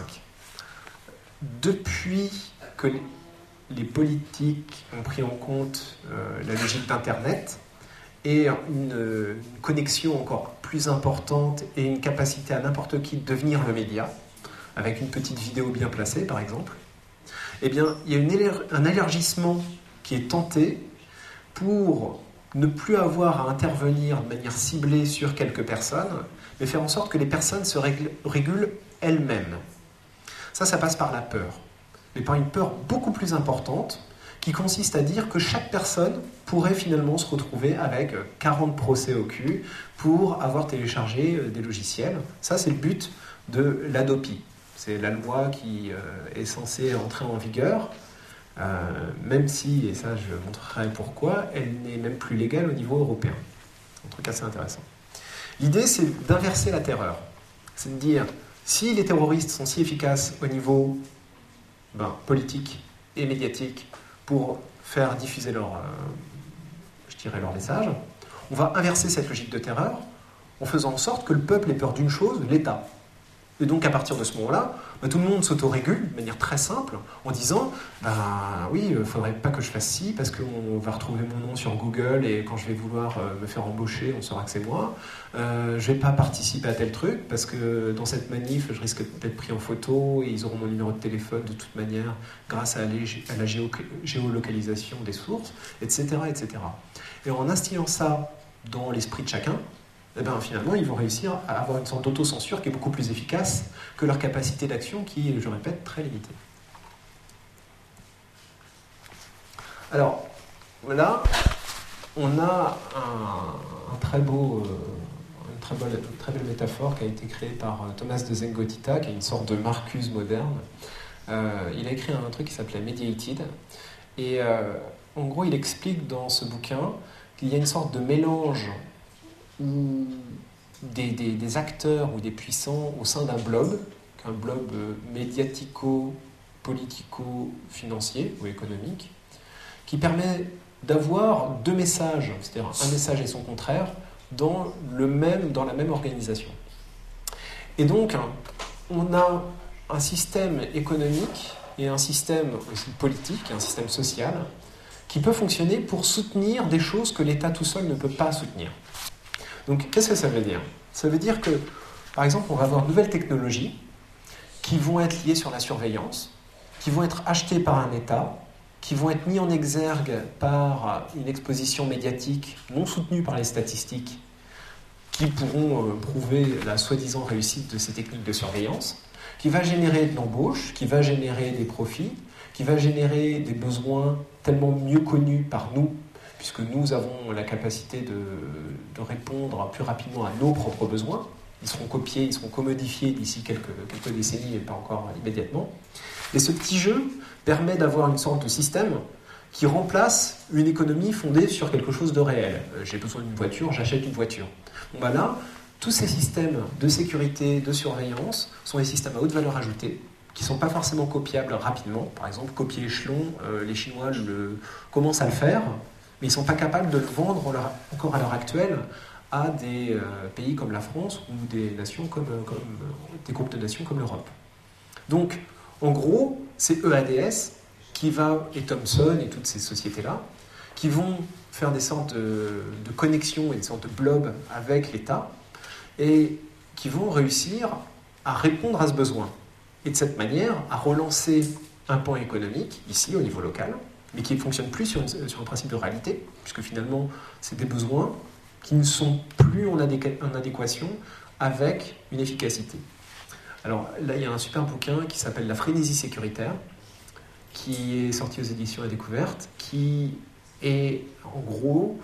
Depuis que les politiques ont pris en compte la logique d'Internet et une connexion encore plus importante et une capacité à n'importe qui de devenir le média, avec une petite vidéo bien placée par exemple, eh bien, il y a un élargissement qui est tenté pour ne plus avoir à intervenir de manière ciblée sur quelques personnes, mais faire en sorte que les personnes se régulent elles-mêmes. Ça passe par la peur, mais par une peur beaucoup plus importante, qui consiste à dire que chaque personne pourrait finalement se retrouver avec 40 procès au cul pour avoir téléchargé des logiciels. Ça, c'est le but de l'ADOPI. C'est la loi qui est censée entrer en vigueur, même si, et ça je montrerai pourquoi, elle n'est même plus légale au niveau européen. Un truc assez intéressant. L'idée, c'est d'inverser la terreur. C'est de dire, si les terroristes sont si efficaces au niveau politique et médiatique pour faire diffuser leur message, on va inverser cette logique de terreur en faisant en sorte que le peuple ait peur d'une chose, l'État. Et donc à partir de ce moment-là, tout le monde s'autorégule de manière très simple en disant oui, il ne faudrait pas que je fasse ci parce qu'on va retrouver mon nom sur Google et quand je vais vouloir me faire embaucher, on saura que c'est moi. Je ne vais pas participer à tel truc parce que dans cette manif, je risque d'être pris en photo et ils auront mon numéro de téléphone de toute manière grâce à la géolocalisation des sources, etc., etc. Et en instillant ça dans l'esprit de chacun, finalement, ils vont réussir à avoir une sorte d'autocensure qui est beaucoup plus efficace que leur capacité d'action qui, je répète, très limitée. Alors, là, on a une très belle métaphore qui a été créée par Thomas de Zengotita, qui est une sorte de Marcuse moderne. Il a écrit un truc qui s'appelait Mediated. Et en gros, il explique dans ce bouquin qu'il y a une sorte de mélange où des acteurs ou des puissants au sein d'un blob, un blob médiatico-politico-financier ou économique, qui permet d'avoir deux messages, c'est-à-dire un message et son contraire, dans la même organisation. Et donc, on a un système économique et un système aussi politique, un système social, qui peut fonctionner pour soutenir des choses que l'État tout seul ne peut pas soutenir. Donc, qu'est-ce que ça veut dire ? Ça veut dire que, par exemple, on va avoir de nouvelles technologies qui vont être liées sur la surveillance, qui vont être achetées par un État, qui vont être mis en exergue par une exposition médiatique non soutenue par les statistiques, qui pourront prouver la soi-disant réussite de ces techniques de surveillance, qui va générer de l'embauche, qui va générer des profits, qui va générer des besoins tellement mieux connus par nous, puisque nous avons la capacité de répondre plus rapidement à nos propres besoins. Ils seront copiés, ils seront commodifiés d'ici quelques décennies, mais pas encore immédiatement. Et ce petit jeu permet d'avoir une sorte de système qui remplace une économie fondée sur quelque chose de réel. J'ai besoin d'une voiture, j'achète une voiture. Bon, là, tous ces systèmes de sécurité, de surveillance, sont des systèmes à haute valeur ajoutée, qui ne sont pas forcément copiables rapidement. Par exemple, copier échelon, les Chinois commencent à le faire, mais ils ne sont pas capables de le vendre encore à l'heure actuelle à des pays comme la France ou des nations comme des groupes de nations comme l'Europe. Donc, en gros, c'est EADS et Thomson et toutes ces sociétés-là qui vont faire des sortes de connexions et des sortes de blobs avec l'État et qui vont réussir à répondre à ce besoin. Et de cette manière, à relancer un pan économique, ici, au niveau local, mais qui ne fonctionne plus sur un principe de réalité, puisque finalement, c'est des besoins qui ne sont plus en adéquation avec une efficacité. Alors là, il y a un super bouquin qui s'appelle « La frénésie sécuritaire », qui est sorti aux éditions La Découverte, qui est en gros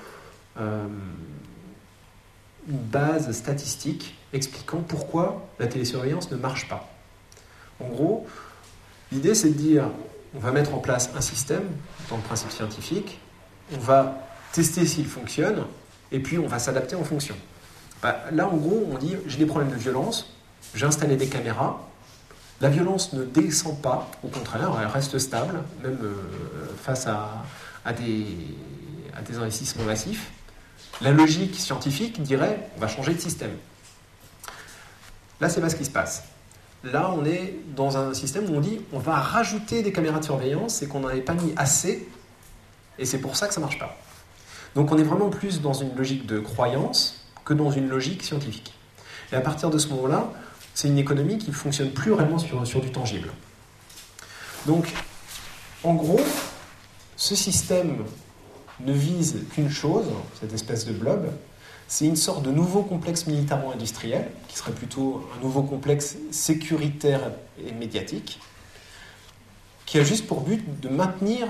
une base statistique expliquant pourquoi la télésurveillance ne marche pas. En gros, l'idée c'est de dire, on va mettre en place un système, dans le principe scientifique, on va tester s'il fonctionne, et puis on va s'adapter en fonction. Là, en gros, on dit, j'ai des problèmes de violence, j'ai installé des caméras, la violence ne descend pas, au contraire, elle reste stable, même face à des investissements massifs. La logique scientifique dirait, on va changer de système. Là, c'est pas ce qui se passe. Là, on est dans un système où on dit, on va rajouter des caméras de surveillance et qu'on n'en avait pas mis assez, et c'est pour ça que ça marche pas. Donc on est vraiment plus dans une logique de croyance que dans une logique scientifique. Et à partir de ce moment-là, c'est une économie qui ne fonctionne plus réellement sur du tangible. Donc, en gros, ce système ne vise qu'une chose, cette espèce de blob, c'est une sorte de nouveau complexe militaro-industriel, qui serait plutôt un nouveau complexe sécuritaire et médiatique, qui a juste pour but de maintenir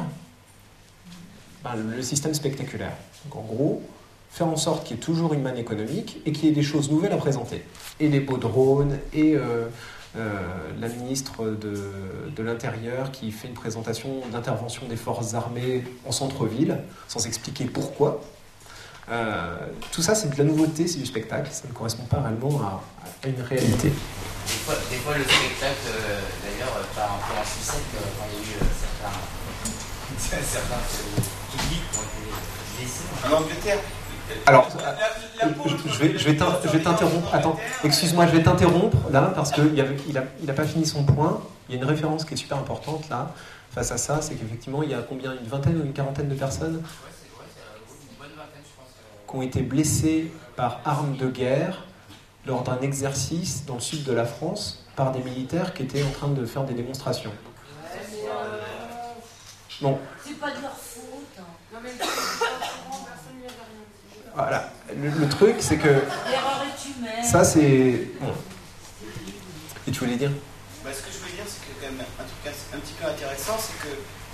le système spectaculaire. Donc en gros, faire en sorte qu'il y ait toujours une manne économique et qu'il y ait des choses nouvelles à présenter. Et les beaux drones, et la ministre de l'Intérieur qui fait une présentation d'intervention des forces armées en centre-ville, sans expliquer pourquoi. Tout ça, c'est de la nouveauté, c'est du spectacle, ça ne correspond pas réellement à une réalité. Des fois le spectacle, d'ailleurs, part un peu en sucette quand il y a eu certains publics qui ont été laissés. En Angleterre. Alors, je vais t'interrompre. Attends, excuse-moi, je vais t'interrompre là parce qu'il n'a pas fini son point. Il y a une référence qui est super importante là face à ça, c'est qu'effectivement il y a combien, une vingtaine ou une quarantaine de personnes qui ont été blessées par armes de guerre lors d'un exercice dans le sud de la France par des militaires qui étaient en train de faire des démonstrations. Bon. C'est pas de leur faute. Non mais personne n'y avait rien dit. Voilà. Le truc, c'est que L'erreur est humaine. ça, c'est bon. Et tu voulais dire? Ce que je voulais dire, c'est que quand même un truc un petit peu intéressant, c'est que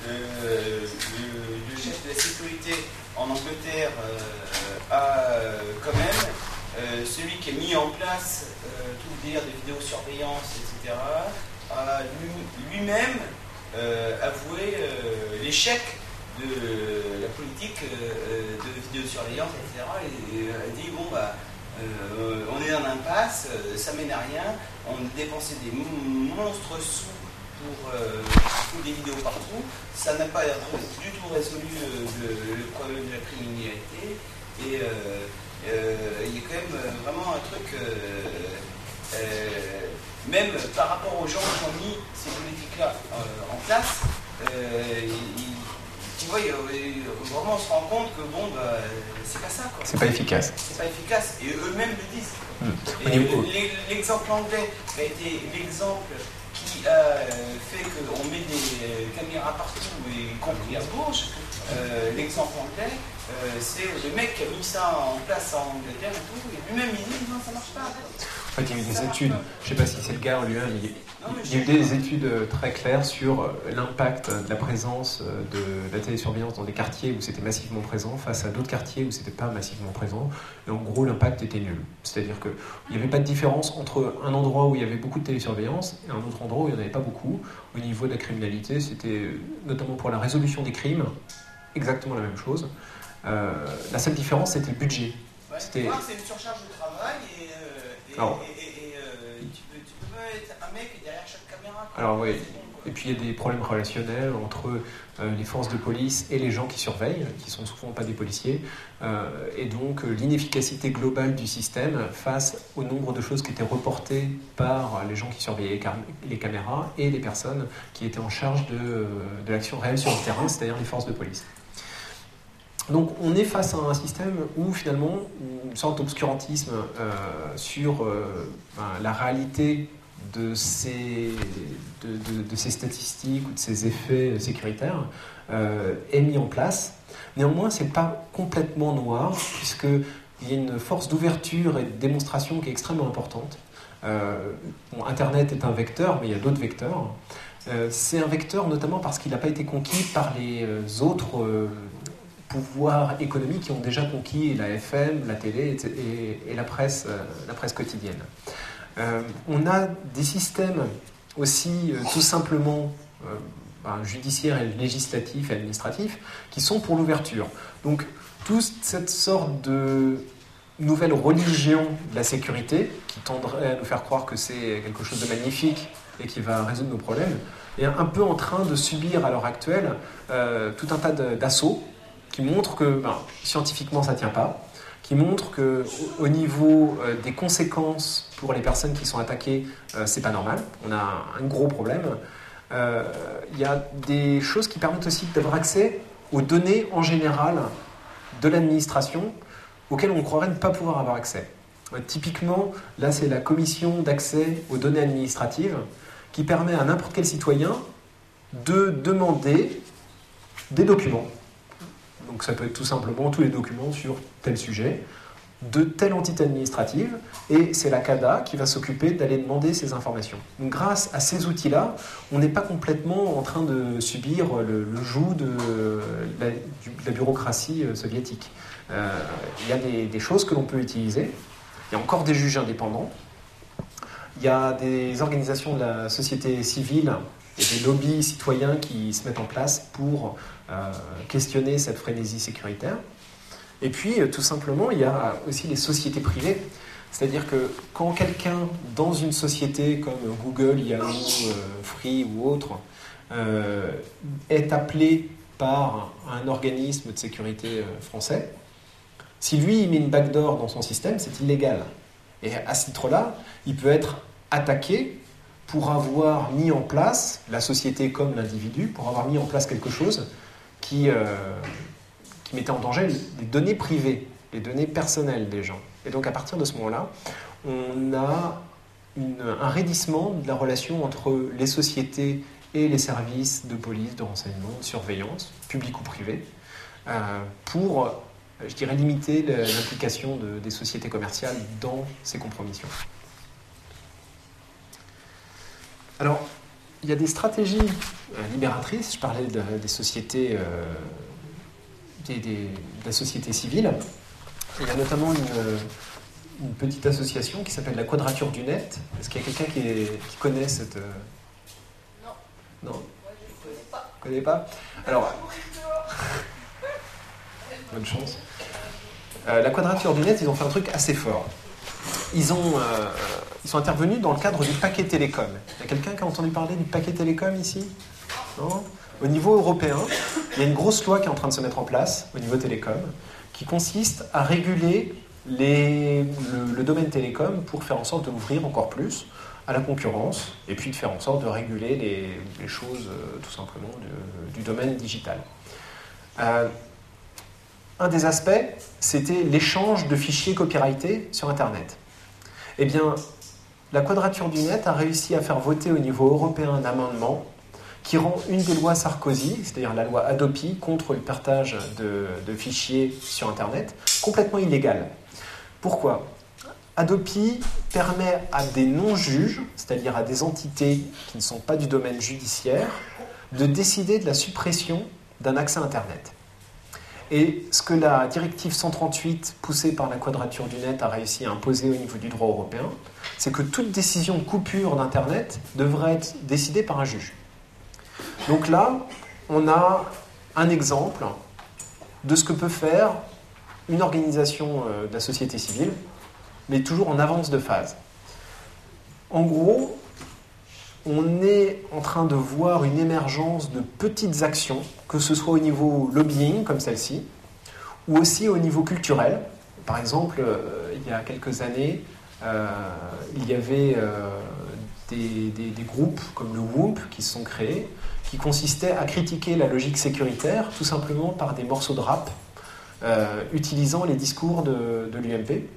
le chef de la sécurité en Angleterre a quand même celui qui a mis en place tout le délire de vidéosurveillance, etc., a lui-même avoué l'échec de la politique de vidéosurveillance, etc., et a dit bon on est dans l'impasse, ça mène à rien, on dépensait des monstres sous pour des vidéos partout, ça n'a pas du tout résolu le problème de la criminalité, et il y a quand même vraiment un truc, même par rapport aux gens qui ont mis ces politiques-là en place, tu vois, vraiment on se rend compte que bon, c'est pas ça, quoi. C'est pas efficace. C'est pas efficace, et eux-mêmes le disent. L'exemple anglais a été l'exemple qui a fait qu'on met des caméras partout, y compris à Bourges. L'exemple anglais, c'est le mec qui a mis ça en place en Angleterre et tout, et lui-même il dit non, ça marche pas. En fait, il y a eu des études, je ne sais pas si c'est le cas en lui-même, il y a eu des études très claires sur l'impact de la présence de la télésurveillance dans des quartiers où c'était massivement présent face à d'autres quartiers où c'était pas massivement présent. Et en gros, l'impact était nul. C'est-à-dire qu'il n'y avait pas de différence entre un endroit où il y avait beaucoup de télésurveillance et un autre endroit où il n'y en avait pas beaucoup. Au niveau de la criminalité, c'était notamment pour la résolution des crimes, exactement la même chose. La seule différence, c'était le budget. Ouais, c'est une surcharge de travail et tu peux pas être un mec derrière chaque caméra. Alors oui, et puis il y a des problèmes relationnels entre les forces de police et les gens qui surveillent, qui sont souvent pas des policiers, et donc l'inefficacité globale du système face au nombre de choses qui étaient reportées par les gens qui surveillaient les caméras et les personnes qui étaient en charge de l'action réelle sur le terrain, c'est-à-dire les forces de police. Donc on est face à un système où finalement une sorte d'obscurantisme sur la réalité de ces statistiques ou de ces effets sécuritaires est mis en place. Néanmoins, ce n'est pas complètement noir, puisqu'il y a une force d'ouverture et de démonstration qui est extrêmement importante. Internet est un vecteur, mais il y a d'autres vecteurs. C'est un vecteur notamment parce qu'il n'a pas été conquis par les autres pouvoirs économiques qui ont déjà conquis la FM, la télé et la presse quotidienne. On a des systèmes aussi tout simplement judiciaires et législatifs et administratifs qui sont pour l'ouverture. Donc toute cette sorte de nouvelle religion de la sécurité qui tendrait à nous faire croire que c'est quelque chose de magnifique et qui va résoudre nos problèmes est un peu en train de subir à l'heure actuelle tout un tas d'assauts qui montrent que scientifiquement ça ne tient pas, qui montrent qu'au niveau des conséquences pour les personnes qui sont attaquées, c'est pas normal. On a un gros problème. Il y a des choses qui permettent aussi d'avoir accès aux données en général de l'administration auxquelles on croirait ne pas pouvoir avoir accès. Typiquement, là c'est la commission d'accès aux données administratives qui permet à n'importe quel citoyen de demander des documents. Donc ça peut être tout simplement tous les documents sur tel sujet, de telle entité administrative, et c'est la CADA qui va s'occuper d'aller demander ces informations. Donc grâce à ces outils-là, on n'est pas complètement en train de subir le joug de la bureaucratie soviétique. Il y a des choses que l'on peut utiliser, il y a encore des juges indépendants, il y a des organisations de la société civile et des lobbies citoyens qui se mettent en place pour questionner cette frénésie sécuritaire. Et puis, tout simplement, il y a aussi les sociétés privées. C'est-à-dire que quand quelqu'un, dans une société comme Google, Yahoo, Free ou autre, est appelé par un organisme de sécurité français, si lui, il met une backdoor dans son système, c'est illégal. Et à ce titre-là, il peut être attaqué pour avoir mis en place, la société comme l'individu, pour avoir mis en place quelque chose qui mettait en danger les données privées, les données personnelles des gens. Et donc à partir de ce moment-là, on a un raidissement de la relation entre les sociétés et les services de police, de renseignement, de surveillance, publics ou privés, pour, je dirais, limiter l'implication des sociétés commerciales dans ces compromissions. Alors, il y a des stratégies libératrices. Je parlais des sociétés, de la société civile. Il y a notamment une petite association qui s'appelle la Quadrature du Net. Est-ce qu'il y a quelqu'un qui connaît cette... Non. Non. Moi, je ne connais pas. Vous ne connaissez pas? Alors... Bonne chance. La Quadrature du Net, ils ont fait un truc assez fort. Ils sont intervenus dans le cadre du paquet télécom. Il y a quelqu'un qui a entendu parler du paquet télécom ici? Non? Au niveau européen, il y a une grosse loi qui est en train de se mettre en place au niveau télécom, qui consiste à réguler le domaine télécom pour faire en sorte de l'ouvrir encore plus à la concurrence, et puis de faire en sorte de réguler les choses tout simplement du domaine digital. Un des aspects, c'était l'échange de fichiers copyrightés sur Internet. Eh bien, la Quadrature du Net a réussi à faire voter au niveau européen un amendement qui rend une des lois Sarkozy, c'est-à-dire la loi Hadopi contre le partage de fichiers sur Internet, complètement illégale. Pourquoi ? Hadopi permet à des non-juges, c'est-à-dire à des entités qui ne sont pas du domaine judiciaire, de décider de la suppression d'un accès à Internet. Et ce que la directive 138, poussée par la Quadrature du Net, a réussi à imposer au niveau du droit européen, c'est que toute décision de coupure d'Internet devrait être décidée par un juge. Donc là, on a un exemple de ce que peut faire une organisation de la société civile, mais toujours en avance de phase. En gros, on est en train de voir une émergence de petites actions, que ce soit au niveau lobbying, comme celle-ci, ou aussi au niveau culturel. Par exemple, il y a quelques années, il y avait des groupes comme le WOMP qui se sont créés, qui consistaient à critiquer la logique sécuritaire tout simplement par des morceaux de rap, utilisant les discours de l'UMP,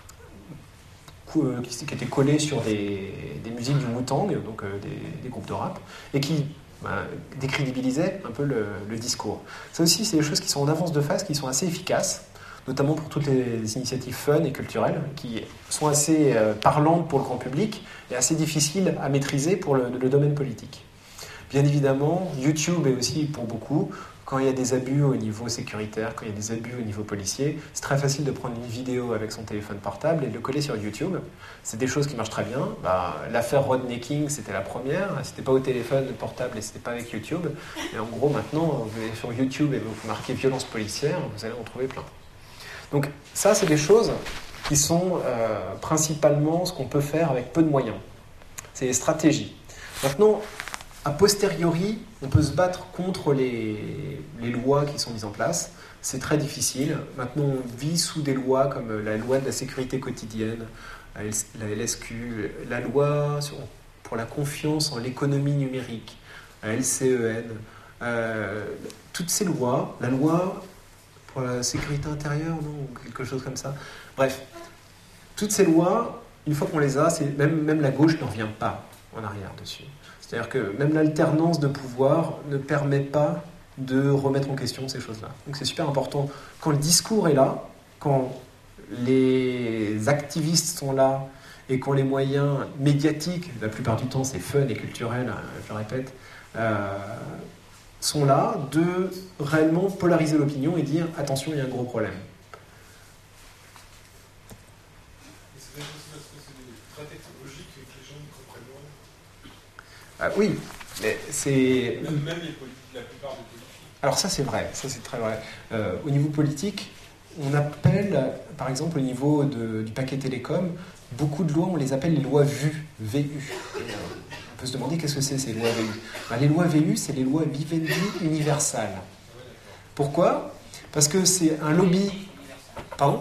qui étaient collés sur des musiques du Wu-Tang, donc des groupes de rap, et qui décrédibilisaient un peu le discours. Ça aussi, c'est des choses qui sont en avance de phase, qui sont assez efficaces, notamment pour toutes les initiatives fun et culturelles, qui sont assez parlantes pour le grand public et assez difficiles à maîtriser pour le domaine politique. Bien évidemment, YouTube est aussi pour beaucoup, quand il y a des abus au niveau sécuritaire, quand il y a des abus au niveau policier, c'est très facile de prendre une vidéo avec son téléphone portable et de le coller sur YouTube. C'est des choses qui marchent très bien. L'affaire Rodney King, c'était la première. C'était pas au téléphone portable et c'était pas avec YouTube. Et en gros, maintenant, vous allez sur YouTube et vous marquez violence policière, vous allez en trouver plein. Donc ça, c'est des choses qui sont principalement ce qu'on peut faire avec peu de moyens. C'est des stratégies. Maintenant, a posteriori, on peut se battre contre les lois qui sont mises en place. C'est très difficile. Maintenant, on vit sous des lois comme la loi de la sécurité quotidienne, la LSQ, la loi pour la confiance en l'économie numérique, la LCEN. Toutes ces lois, la loi pour la sécurité intérieure, non, ou quelque chose comme ça. Bref, toutes ces lois, une fois qu'on les a, même la gauche ne revient pas en arrière dessus. C'est-à-dire que même l'alternance de pouvoir ne permet pas de remettre en question ces choses-là. Donc c'est super important. Quand le discours est là, quand les activistes sont là, et quand les moyens médiatiques, la plupart du temps c'est fun et culturel, je le répète, sont là, de réellement polariser l'opinion et dire « attention, il y a un gros problème ». Oui, mais c'est... Même la plupart des politiques. Alors ça c'est vrai, ça c'est très vrai. Au niveau politique, on appelle, par exemple au niveau du paquet télécom, beaucoup de lois, on les appelle les lois VU. On peut se demander qu'est-ce que c'est ces lois VU. Les lois VU, c'est les lois Vivendi Universal. Pourquoi ? Parce que c'est un lobby... Pardon ?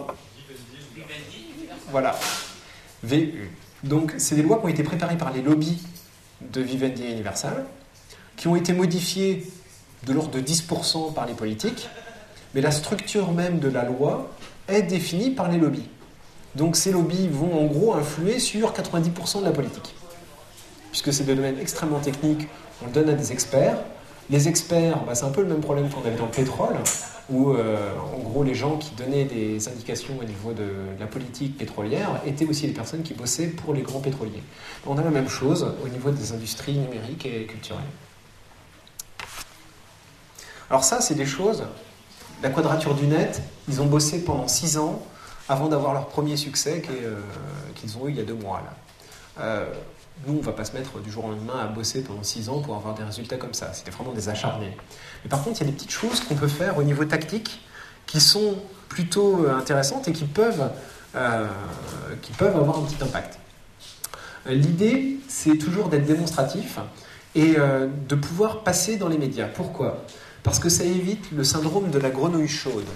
Voilà, VU. Donc c'est des lois qui ont été préparées par les lobbies de Vivendi Universal, qui ont été modifiés de l'ordre de 10% par les politiques, mais la structure même de la loi est définie par les lobbies. Donc ces lobbies vont en gros influer sur 90% de la politique. Puisque c'est des domaines extrêmement techniques, on le donne à des experts. Les experts, c'est un peu le même problème qu'on avait dans le pétrole, où en gros les gens qui donnaient des indications au niveau de la politique pétrolière étaient aussi les personnes qui bossaient pour les grands pétroliers. On a la même chose au niveau des industries numériques et culturelles. Alors ça, c'est des choses, la Quadrature du Net, ils ont bossé pendant 6 ans avant d'avoir leur premier succès qu'ils ont eu il y a 2 mois. Là. Nous, on ne va pas se mettre du jour au lendemain à bosser pendant 6 ans pour avoir des résultats comme ça. C'était vraiment des acharnés. Mais par contre, il y a des petites choses qu'on peut faire au niveau tactique qui sont plutôt intéressantes et qui peuvent avoir un petit impact. L'idée, c'est toujours d'être démonstratif et de pouvoir passer dans les médias. Pourquoi ? Parce que ça évite le syndrome de la grenouille chaude.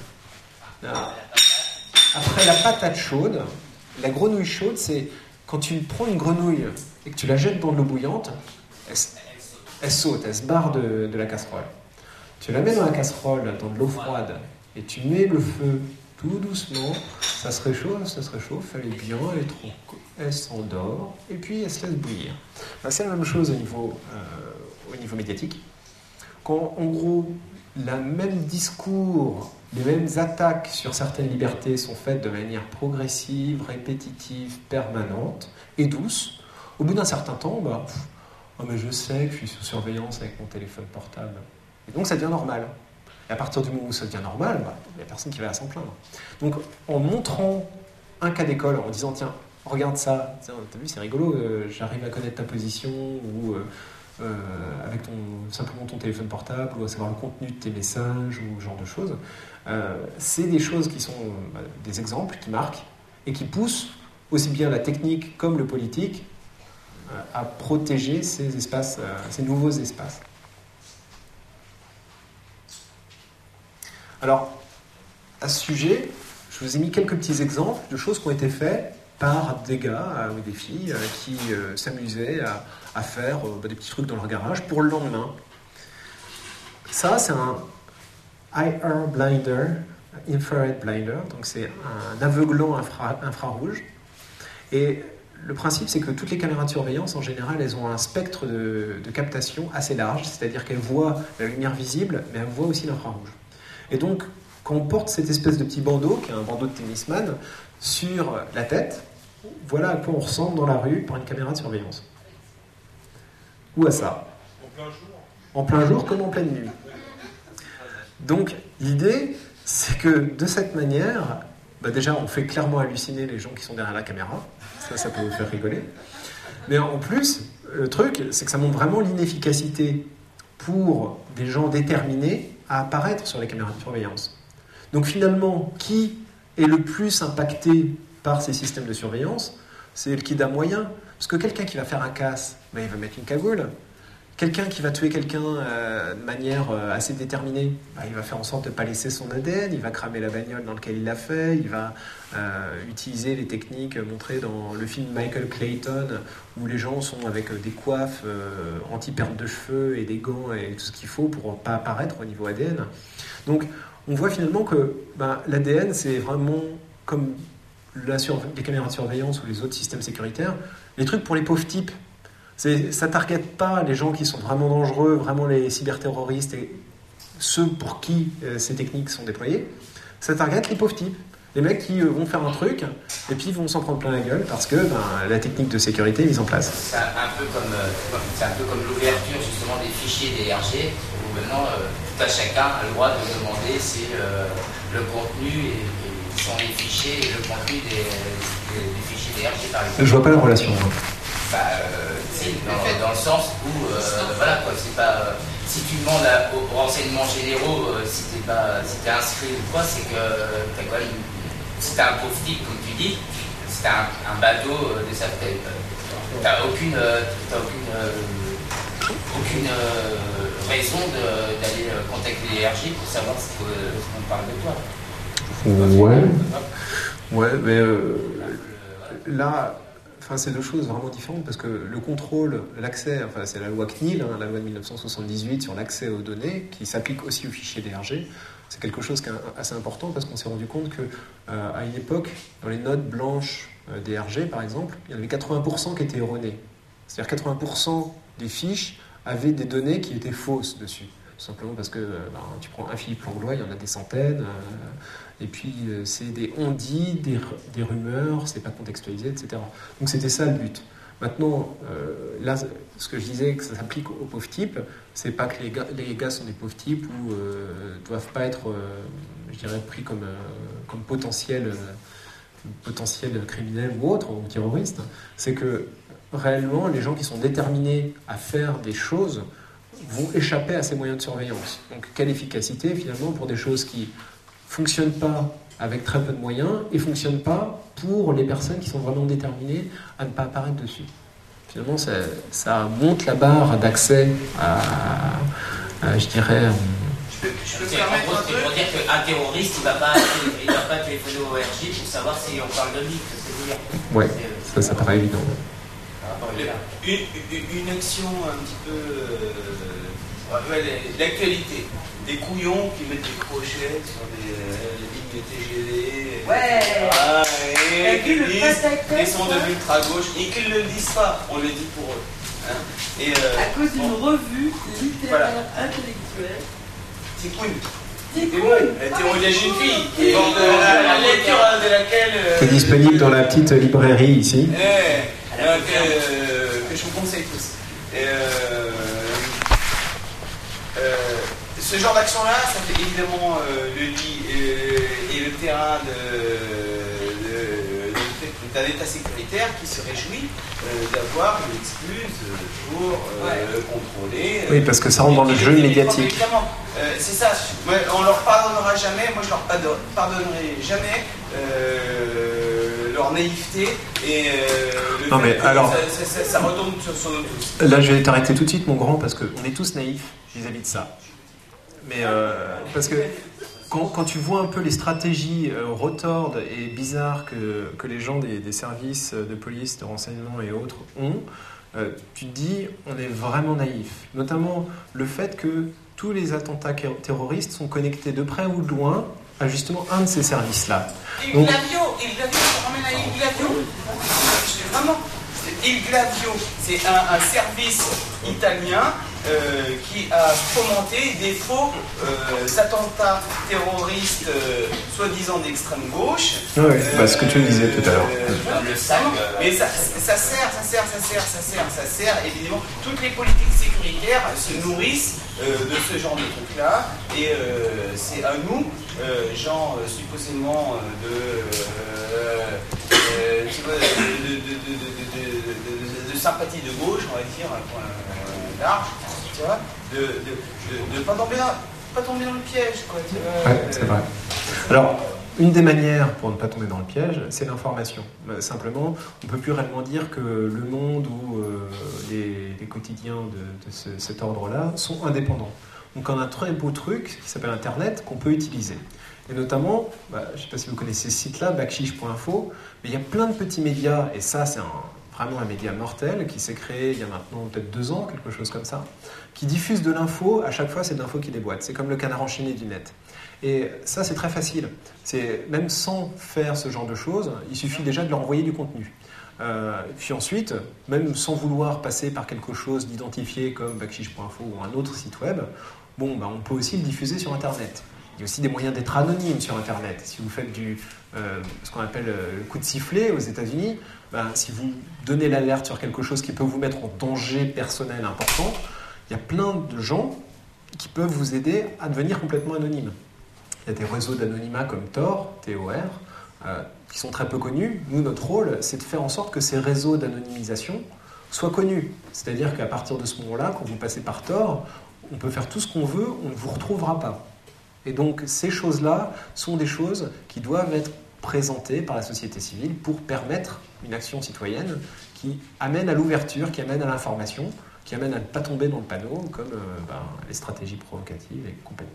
Après la patate chaude, la grenouille chaude, c'est quand tu prends une grenouille et que tu la jettes dans de l'eau bouillante, elle saute, elle se barre de la casserole. Tu la mets dans la casserole, dans de l'eau froide, et tu mets le feu tout doucement, ça se réchauffe, elle est bien, elle s'endort, et puis elle se laisse bouillir. C'est la même chose au niveau médiatique. Quand, en gros, le même discours, les mêmes attaques sur certaines libertés sont faites de manière progressive, répétitive, permanente et douce, au bout d'un certain temps, mais je sais que je suis sous surveillance avec mon téléphone portable. Et donc ça devient normal. Et à partir du moment où ça devient normal, il n'y a personne qui va s'en plaindre. Donc en montrant un cas d'école, en disant tiens, regarde ça, tiens, t'as vu, c'est rigolo, j'arrive à connaître ta position, ou avec simplement ton téléphone portable, ou à savoir le contenu de tes messages, ou ce genre de choses. C'est des choses qui sont des exemples qui marquent et qui poussent aussi bien la technique comme le politique à protéger ces espaces, ces nouveaux espaces. Alors, à ce sujet, je vous ai mis quelques petits exemples de choses qui ont été faites par des gars ou des filles qui s'amusaient à faire des petits trucs dans leur garage pour le lendemain. Ça, c'est un IR blinder, infrared blinder, donc c'est un aveuglant infrarouge. Et le principe, c'est que toutes les caméras de surveillance, en général, elles ont un spectre de captation assez large, c'est-à-dire qu'elles voient la lumière visible, mais elles voient aussi l'infrarouge. Et donc, quand on porte cette espèce de petit bandeau, qui est un bandeau de tennisman, sur la tête, voilà à quoi on ressemble dans la rue par une caméra de surveillance. Ou à ça. En plein jour. En plein jour comme en pleine nuit. Donc, l'idée, c'est que de cette manière, déjà, on fait clairement halluciner les gens qui sont derrière la caméra. Ça peut vous faire rigoler. Mais en plus, le truc, c'est que ça montre vraiment l'inefficacité pour des gens déterminés à apparaître sur les caméras de surveillance. Donc finalement, qui est le plus impacté par ces systèmes de surveillance? C'est le kid à moyen. Parce que quelqu'un qui va faire un casse, il va mettre une cagoule. Quelqu'un qui va tuer quelqu'un de manière assez déterminée, il va faire en sorte de ne pas laisser son ADN, il va cramer la bagnole dans laquelle il l'a fait, il va utiliser les techniques montrées dans le film Michael Clayton, où les gens sont avec des coiffes anti-perte de cheveux et des gants et tout ce qu'il faut pour ne pas apparaître au niveau ADN. Donc on voit finalement que l'ADN, c'est vraiment comme les caméras de surveillance ou les autres systèmes sécuritaires, les trucs pour les pauvres types. Ça ne targete pas les gens qui sont vraiment dangereux, vraiment les cyberterroristes et ceux pour qui ces techniques sont déployées. Ça targete les pauvres types. Les mecs qui vont faire un truc et puis vont s'en prendre plein la gueule parce que la technique de sécurité est mise en place. C'est un peu comme l'ouverture justement des fichiers DRG où maintenant tout à chacun a le droit de demander si le contenu sont les fichiers et le contenu des fichiers DRG par exemple. Je vois pas la relation. Dans le sens où voilà quoi, c'est pas si tu demandes aux renseignements généraux si t'es inscrit ou quoi, c'est que t'as quand même, si t'es un pauvre type comme tu dis, si t'as un bateau de ça, t'as aucune raison d'aller contacter les RG pour savoir ce qu'on parle de toi. Ouais, mais là. C'est deux choses vraiment différentes parce que le contrôle, l'accès, c'est la loi CNIL, la loi de 1978 sur l'accès aux données, qui s'applique aussi aux fichiers DRG. C'est quelque chose qui est assez important parce qu'on s'est rendu compte qu'à une époque, dans les notes blanches DRG par exemple, il y en avait 80% qui étaient erronées. C'est-à-dire 80% des fiches avaient des données qui étaient fausses dessus. Tout simplement parce que tu prends un Philippe Langlois, il y en a des centaines. Et puis, c'est des on-dit, des rumeurs, c'est pas contextualisé, etc. Donc, c'était ça le but. Maintenant, là, ce que je disais, que ça s'applique aux pauvres types, c'est pas que les gars sont des pauvres types ou doivent pas être, je dirais, pris comme potentiel criminel ou autre, ou terroriste. C'est que, réellement, les gens qui sont déterminés à faire des choses vont échapper à ces moyens de surveillance. Donc, quelle efficacité, finalement, pour des choses qui fonctionnent pas avec très peu de moyens et fonctionnent pas pour les personnes qui sont vraiment déterminées à ne pas apparaître dessus. Finalement, ça monte la barre d'accès à je dirais... Je peux te permettre un truc pour dire qu'un terroriste, il va pas téléphoner au RJ pour savoir si on parle de lui. Ouais, ça paraît évident. Une action un petit peu l'actualité. Des couillons qui mettent des crochets sur des lignes TGV. Et qui sont de l'ultra-gauche et qu'ils ne le disent pas, on le dit pour eux. Et, à cause d'une revue littéraire intellectuelle. C'est cool. Théorie de la jeune fille. La lecture de laquelle. Qui est disponible dans la petite librairie ici. Que je vous conseille tous. Ce genre d'action-là, ça fait évidemment le lit et le terrain d'un État sécuritaire qui se réjouit d'avoir une excuse pour contrôler. Oui, parce que ça rentre dans le jeu médiatique. C'est ça. On leur pardonnera jamais. Moi, je leur pardonnerai jamais leur leur naïveté et le Non, fait mais que alors- ça retombe sur nous tous. Là, je vais t'arrêter tout de suite, mon grand, parce qu'on est tous naïfs vis-à-vis de ça. Mais parce que quand tu vois un peu les stratégies retordes et bizarres que les gens des services de police, de renseignement et autres ont, tu te dis, on est vraiment naïf. Notamment le fait que tous les attentats terroristes sont connectés de près ou de loin à justement un de ces services-là. Il Donc- Glavio, je ramène à Il Glavio. Vraiment, Il Glavio, c'est un service italien qui a fomenté des faux attentats terroristes soi-disant d'extrême gauche. Oui, ce que tu disais tout à l'heure. Le sac. Mais ça sert. Évidemment, toutes les politiques sécuritaires se nourrissent de ce genre de trucs-là. Et c'est à nous, gens supposément de sympathie de gauche, on va dire, large, tu vois, de pas tomber dans le piège, quoi. Tu vois, Ouais, c'est vrai. Alors, une des manières pour ne pas tomber dans le piège, c'est l'information. Simplement, on ne peut plus réellement dire que le monde ou les quotidiens de cet ordre-là sont indépendants. Donc on a un très beau truc qui s'appelle Internet qu'on peut utiliser. Et notamment, je ne sais pas si vous connaissez ce site-là, backchiche.info, mais il y a plein de petits médias, et ça c'est vraiment un média mortel qui s'est créé il y a maintenant peut-être 2 ans, quelque chose comme ça, qui diffuse de l'info, à chaque fois c'est de l'info qui déboîte. C'est comme le canard enchaîné du net. Et ça c'est très facile. C'est, même sans faire ce genre de choses, il suffit déjà de leur envoyer du contenu. Puis ensuite, même sans vouloir passer par quelque chose d'identifié comme backchiche.info ou un autre site web, on peut aussi le diffuser sur Internet. Il y a aussi des moyens d'être anonyme sur Internet. Si vous faites ce qu'on appelle le coup de sifflet aux États-Unis, si vous donnez l'alerte sur quelque chose qui peut vous mettre en danger personnel important, il y a plein de gens qui peuvent vous aider à devenir complètement anonyme. Il y a des réseaux d'anonymat comme Tor, T-O-R, qui sont très peu connus. Nous, notre rôle, c'est de faire en sorte que ces réseaux d'anonymisation soient connus. C'est-à-dire qu'à partir de ce moment-là, quand vous passez par Tor, on peut faire tout ce qu'on veut, on ne vous retrouvera pas. Et donc, ces choses-là sont des choses qui doivent être présentées par la société civile pour permettre une action citoyenne qui amène à l'ouverture, qui amène à l'information, qui amène à ne pas tomber dans le panneau, comme les stratégies provocatives et compagnie.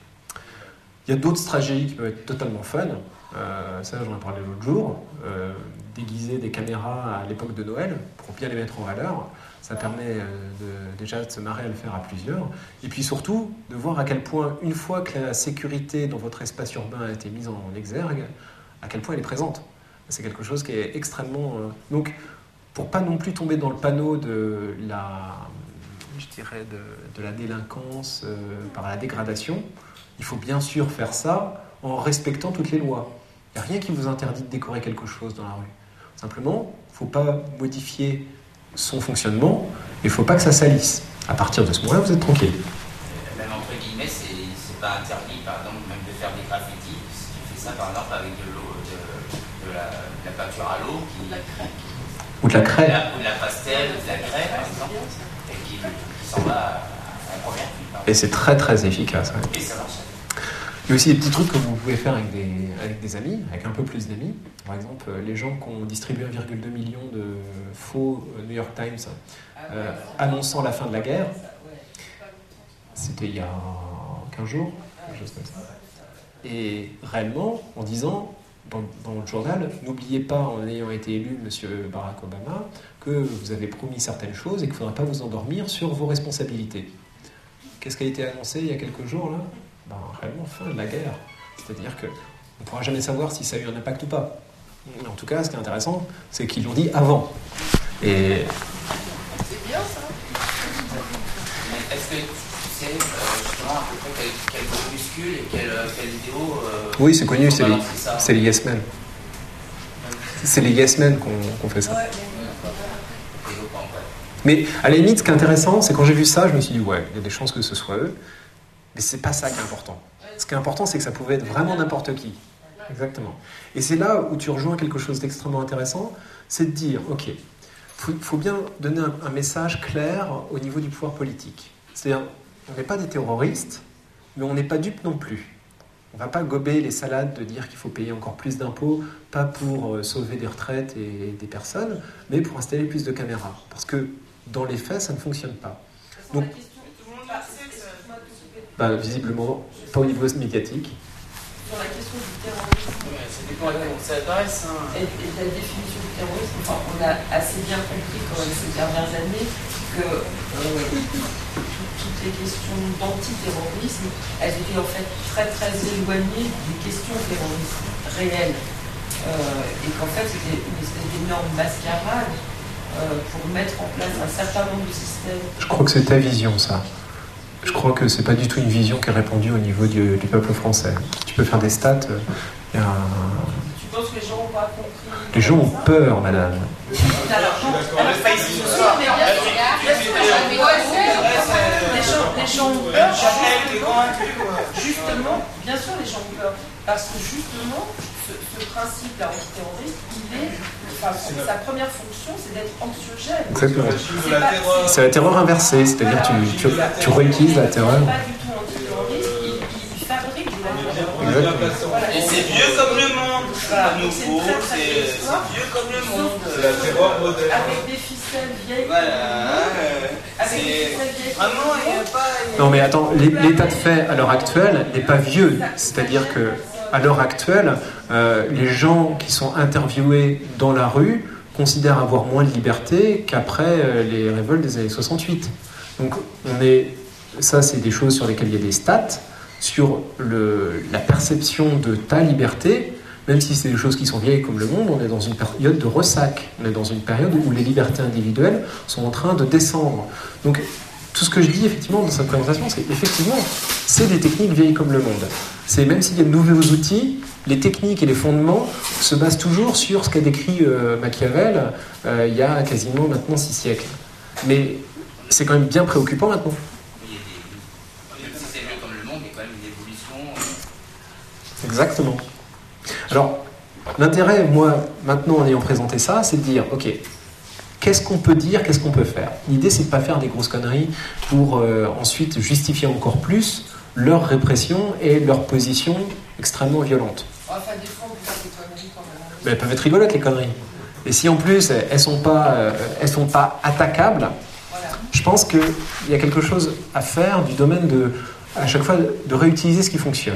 Il y a d'autres stratégies qui peuvent être totalement fun. Ça, j'en ai parlé l'autre jour. Déguiser des caméras à l'époque de Noël pour bien les mettre en valeur. Ça permet déjà de se marrer à le faire à plusieurs. Et puis surtout, de voir à quel point, une fois que la sécurité dans votre espace urbain a été mise en exergue, à quel point elle est présente. C'est quelque chose qui est extrêmement... Donc, pour pas non plus tomber dans le panneau de la délinquance par la dégradation, il faut bien sûr faire ça en respectant toutes les lois. Il n'y a rien qui vous interdit de décorer quelque chose dans la rue. Simplement, il ne faut pas modifier son fonctionnement, il ne faut pas que ça salisse. À partir de ce moment-là, vous êtes tranquille. Même entre guillemets, c'est pas interdit, par exemple, même de faire des graffitis. Si tu fais ça, par exemple, avec de l'eau, de la peinture à l'eau, Ou de la craie. ou de la pastel, ou de la craie, par exemple, et qui s'en va à la première vue. Et c'est très très efficace. Ouais. Et ça marche. Il y a aussi des petits trucs que vous pouvez faire avec des amis, avec un peu plus d'amis. Par exemple, les gens qui ont distribué 1,2 million de faux New York Times annonçant la fin de la guerre. C'était il y a 15 jours, quelque chose comme ça. Et réellement, en disant, dans le journal, n'oubliez pas, en ayant été élu, Monsieur Barack Obama, que vous avez promis certaines choses et qu'il ne faudra pas vous endormir sur vos responsabilités. Qu'est-ce qui a été annoncé il y a quelques jours, là ? Réellement, fin de la guerre. C'est-à-dire qu'on ne pourra jamais savoir si ça a eu un impact ou pas. Mais en tout cas, ce qui est intéressant, c'est qu'ils l'ont dit avant. Et... C'est bien ça. Mais est-ce que tu sais justement à peu près quel groupuscule et quelle vidéo Oui, c'est connu, c'est ça les Yes Men. C'est les Yes Men qu'on fait ça. Mais à la limite, ce qui est intéressant, c'est quand j'ai vu ça, je me suis dit, ouais, il y a des chances que ce soit eux. Mais c'est pas ça qui est important. Ce qui est important, c'est que ça pouvait être vraiment n'importe qui. Exactement. Et c'est là où tu rejoins quelque chose d'extrêmement intéressant, c'est de dire, ok, faut bien donner un message clair au niveau du pouvoir politique. C'est-à-dire, on n'est pas des terroristes, mais on n'est pas dupes non plus. On ne va pas gober les salades de dire qu'il faut payer encore plus d'impôts, pas pour sauver des retraites et des personnes, mais pour installer plus de caméras. Parce que dans les faits, ça ne fonctionne pas. Donc, visiblement, pas au niveau médiatique. Sur la question du terrorisme, Ça dépend à qui ça s'adresse. et de la définition du terrorisme, enfin, on a assez bien compris quand même ces dernières années que toutes les questions d'antiterrorisme, elles étaient en fait très très éloignées des questions terroristes réelles. Et qu'en fait c'était une espèce d'énorme mascarade pour mettre en place un certain nombre de systèmes. Je crois que c'est ta vision, ça. Je crois que c'est pas du tout une vision qui est répandue au niveau du peuple français. Tu peux faire des stats. Tu penses que les gens n'ont pas compris? Les gens ont peur, madame. Les gens ont peur, justement, bien sûr les gens ont peur, parce que justement, ce principe l'antiterroriste, sa première fonction, c'est d'être anxiogène. Exactement. C'est la terreur inversée, c'est-à-dire tu réutilises la terreur. Il n'est pas du tout antiterroriste, il fabrique de la terreur. Exactement. Et c'est vieux comme le monde. Voilà, Nouveau, c'est une très très belle c'est histoire. vieux comme le monde. C'est la terreur moderne. Avec des ficelles vieilles. Voilà. Avec des ficelles vieilles. Vraiment, il n'y a pas. Non mais attends, l'état de fait à l'heure actuelle n'est pas vieux. C'est-à-dire que à l'heure actuelle, les gens qui sont interviewés dans la rue considèrent avoir moins de liberté qu'après les révoltes des années 68. Donc ça c'est des choses sur lesquelles il y a des stats, sur la perception de ta liberté, même si c'est des choses qui sont vieilles comme le monde, on est dans une période de ressac, on est dans une période où les libertés individuelles sont en train de descendre. Donc tout ce que je dis effectivement dans cette présentation, c'est effectivement, c'est des techniques vieilles comme le monde. C'est même s'il y a de nouveaux outils, les techniques et les fondements se basent toujours sur ce qu'a décrit Machiavel il y a quasiment maintenant 6 siècles. Mais c'est quand même bien préoccupant maintenant. Même si c'est vieux comme le monde, il y a quand même une évolution. Exactement. Alors, l'intérêt, moi, maintenant en ayant présenté ça, c'est de dire, ok, qu'est-ce qu'on peut dire, qu'est-ce qu'on peut faire? L'idée, c'est de ne pas faire des grosses conneries pour ensuite justifier encore plus leur répression et leur position extrêmement violente. Enfin, des fois, on peut faire des conneries quand même. Mais elles peuvent être rigolotes, les conneries. Et si en plus, elles sont pas attaquables, Voilà. je pense qu'il y a quelque chose à faire du domaine à chaque fois, de réutiliser ce qui fonctionne.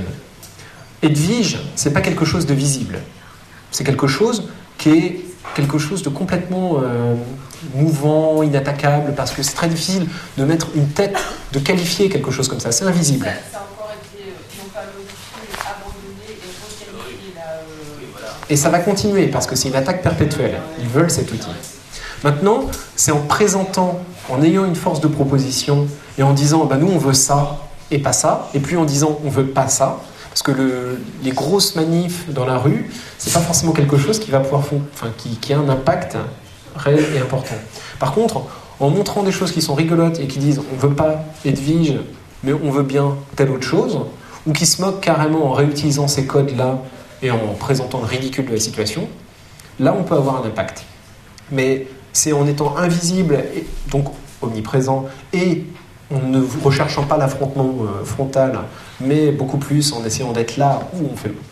Edwige, c'est pas quelque chose de visible. C'est quelque chose qui est quelque chose de complètement mouvant, inattaquable, parce que c'est très difficile de mettre une tête, de qualifier quelque chose comme ça. C'est invisible. Ça a encore été, non pas modifié, abandonné et requalifié. Et ça va continuer, parce que c'est une attaque perpétuelle. Ils veulent cet outil. Maintenant, c'est en présentant, en ayant une force de proposition, et en disant, nous on veut ça et pas ça, et puis en disant, on veut pas ça, parce que les grosses manifs dans la rue, c'est pas forcément quelque chose qui va pouvoir, qui a un impact réel et important. Par contre, en montrant des choses qui sont rigolotes et qui disent on veut pas Edwige, mais on veut bien telle autre chose, ou qui se moquent carrément en réutilisant ces codes-là et en présentant le ridicule de la situation, là on peut avoir un impact. Mais c'est en étant invisible, et donc omniprésent, et en ne recherchant pas l'affrontement frontal, mais beaucoup plus en essayant d'être là où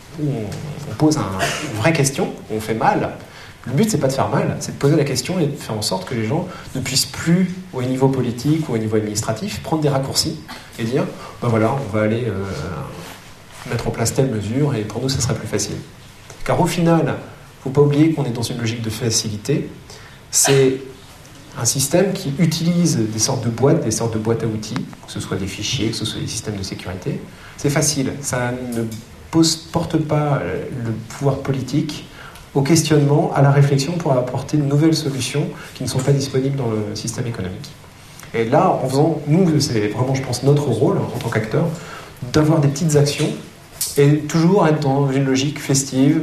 on pose une vraie question, où on fait mal. Le but, c'est pas de faire mal, c'est de poser la question et de faire en sorte que les gens ne puissent plus, au niveau politique ou au niveau administratif, prendre des raccourcis et dire voilà, on va aller mettre en place telle mesure et pour nous, ça serait plus facile. Car au final, il ne faut pas oublier qu'on est dans une logique de facilité. C'est un système qui utilise des sortes de boîtes à outils, que ce soit des fichiers, que ce soit des systèmes de sécurité. C'est facile, ça ne porte pas le pouvoir politique au questionnement, à la réflexion pour apporter de nouvelles solutions qui ne sont pas disponibles dans le système économique. Et là, en faisant, nous, c'est vraiment, je pense, notre rôle en tant qu'acteur, d'avoir des petites actions et toujours être dans une logique festive,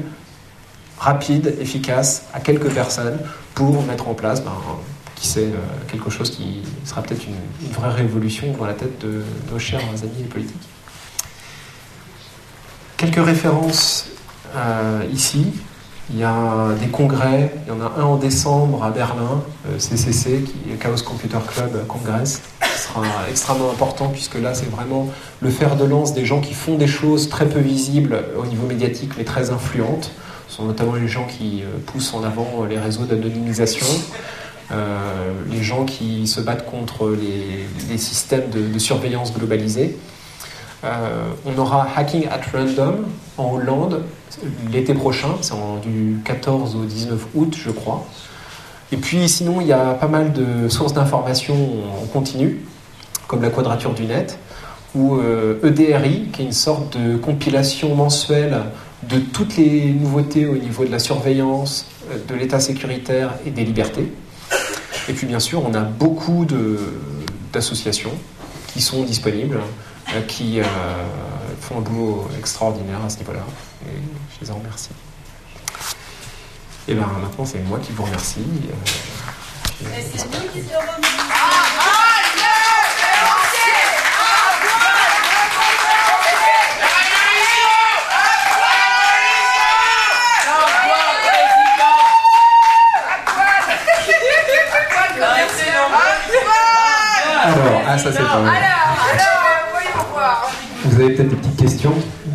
rapide, efficace, à quelques personnes, pour mettre en place, qui sait, quelque chose qui sera peut-être une vraie révolution dans la tête de nos chers amis les politiques. Quelques références ici. Il y a des congrès, il y en a un en décembre à Berlin, CCC, qui est Chaos Computer Club Congress, qui sera extrêmement important, puisque là, c'est vraiment le fer de lance des gens qui font des choses très peu visibles au niveau médiatique, mais très influentes. Ce sont notamment les gens qui poussent en avant les réseaux d'anonymisation, les gens qui se battent contre les systèmes de surveillance globalisée. On aura Hacking at Random en Hollande l'été prochain, c'est du 14 au 19 août, je crois. Et puis sinon, il y a pas mal de sources d'informations en continu, comme la Quadrature du Net, ou EDRI, qui est une sorte de compilation mensuelle de toutes les nouveautés au niveau de la surveillance, de l'état sécuritaire et des libertés. Et puis bien sûr, on a beaucoup d'associations qui sont disponibles, qui font un boulot extraordinaire à ce niveau-là. Et je les en remercie. Et bien maintenant, c'est moi qui vous remercie. Et c'est nous qui te remercions. Alors, ça c'est pas mal. Alors, voyons voir. Vous avez peut-être des petites questions?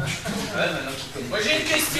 Moi j'ai une question.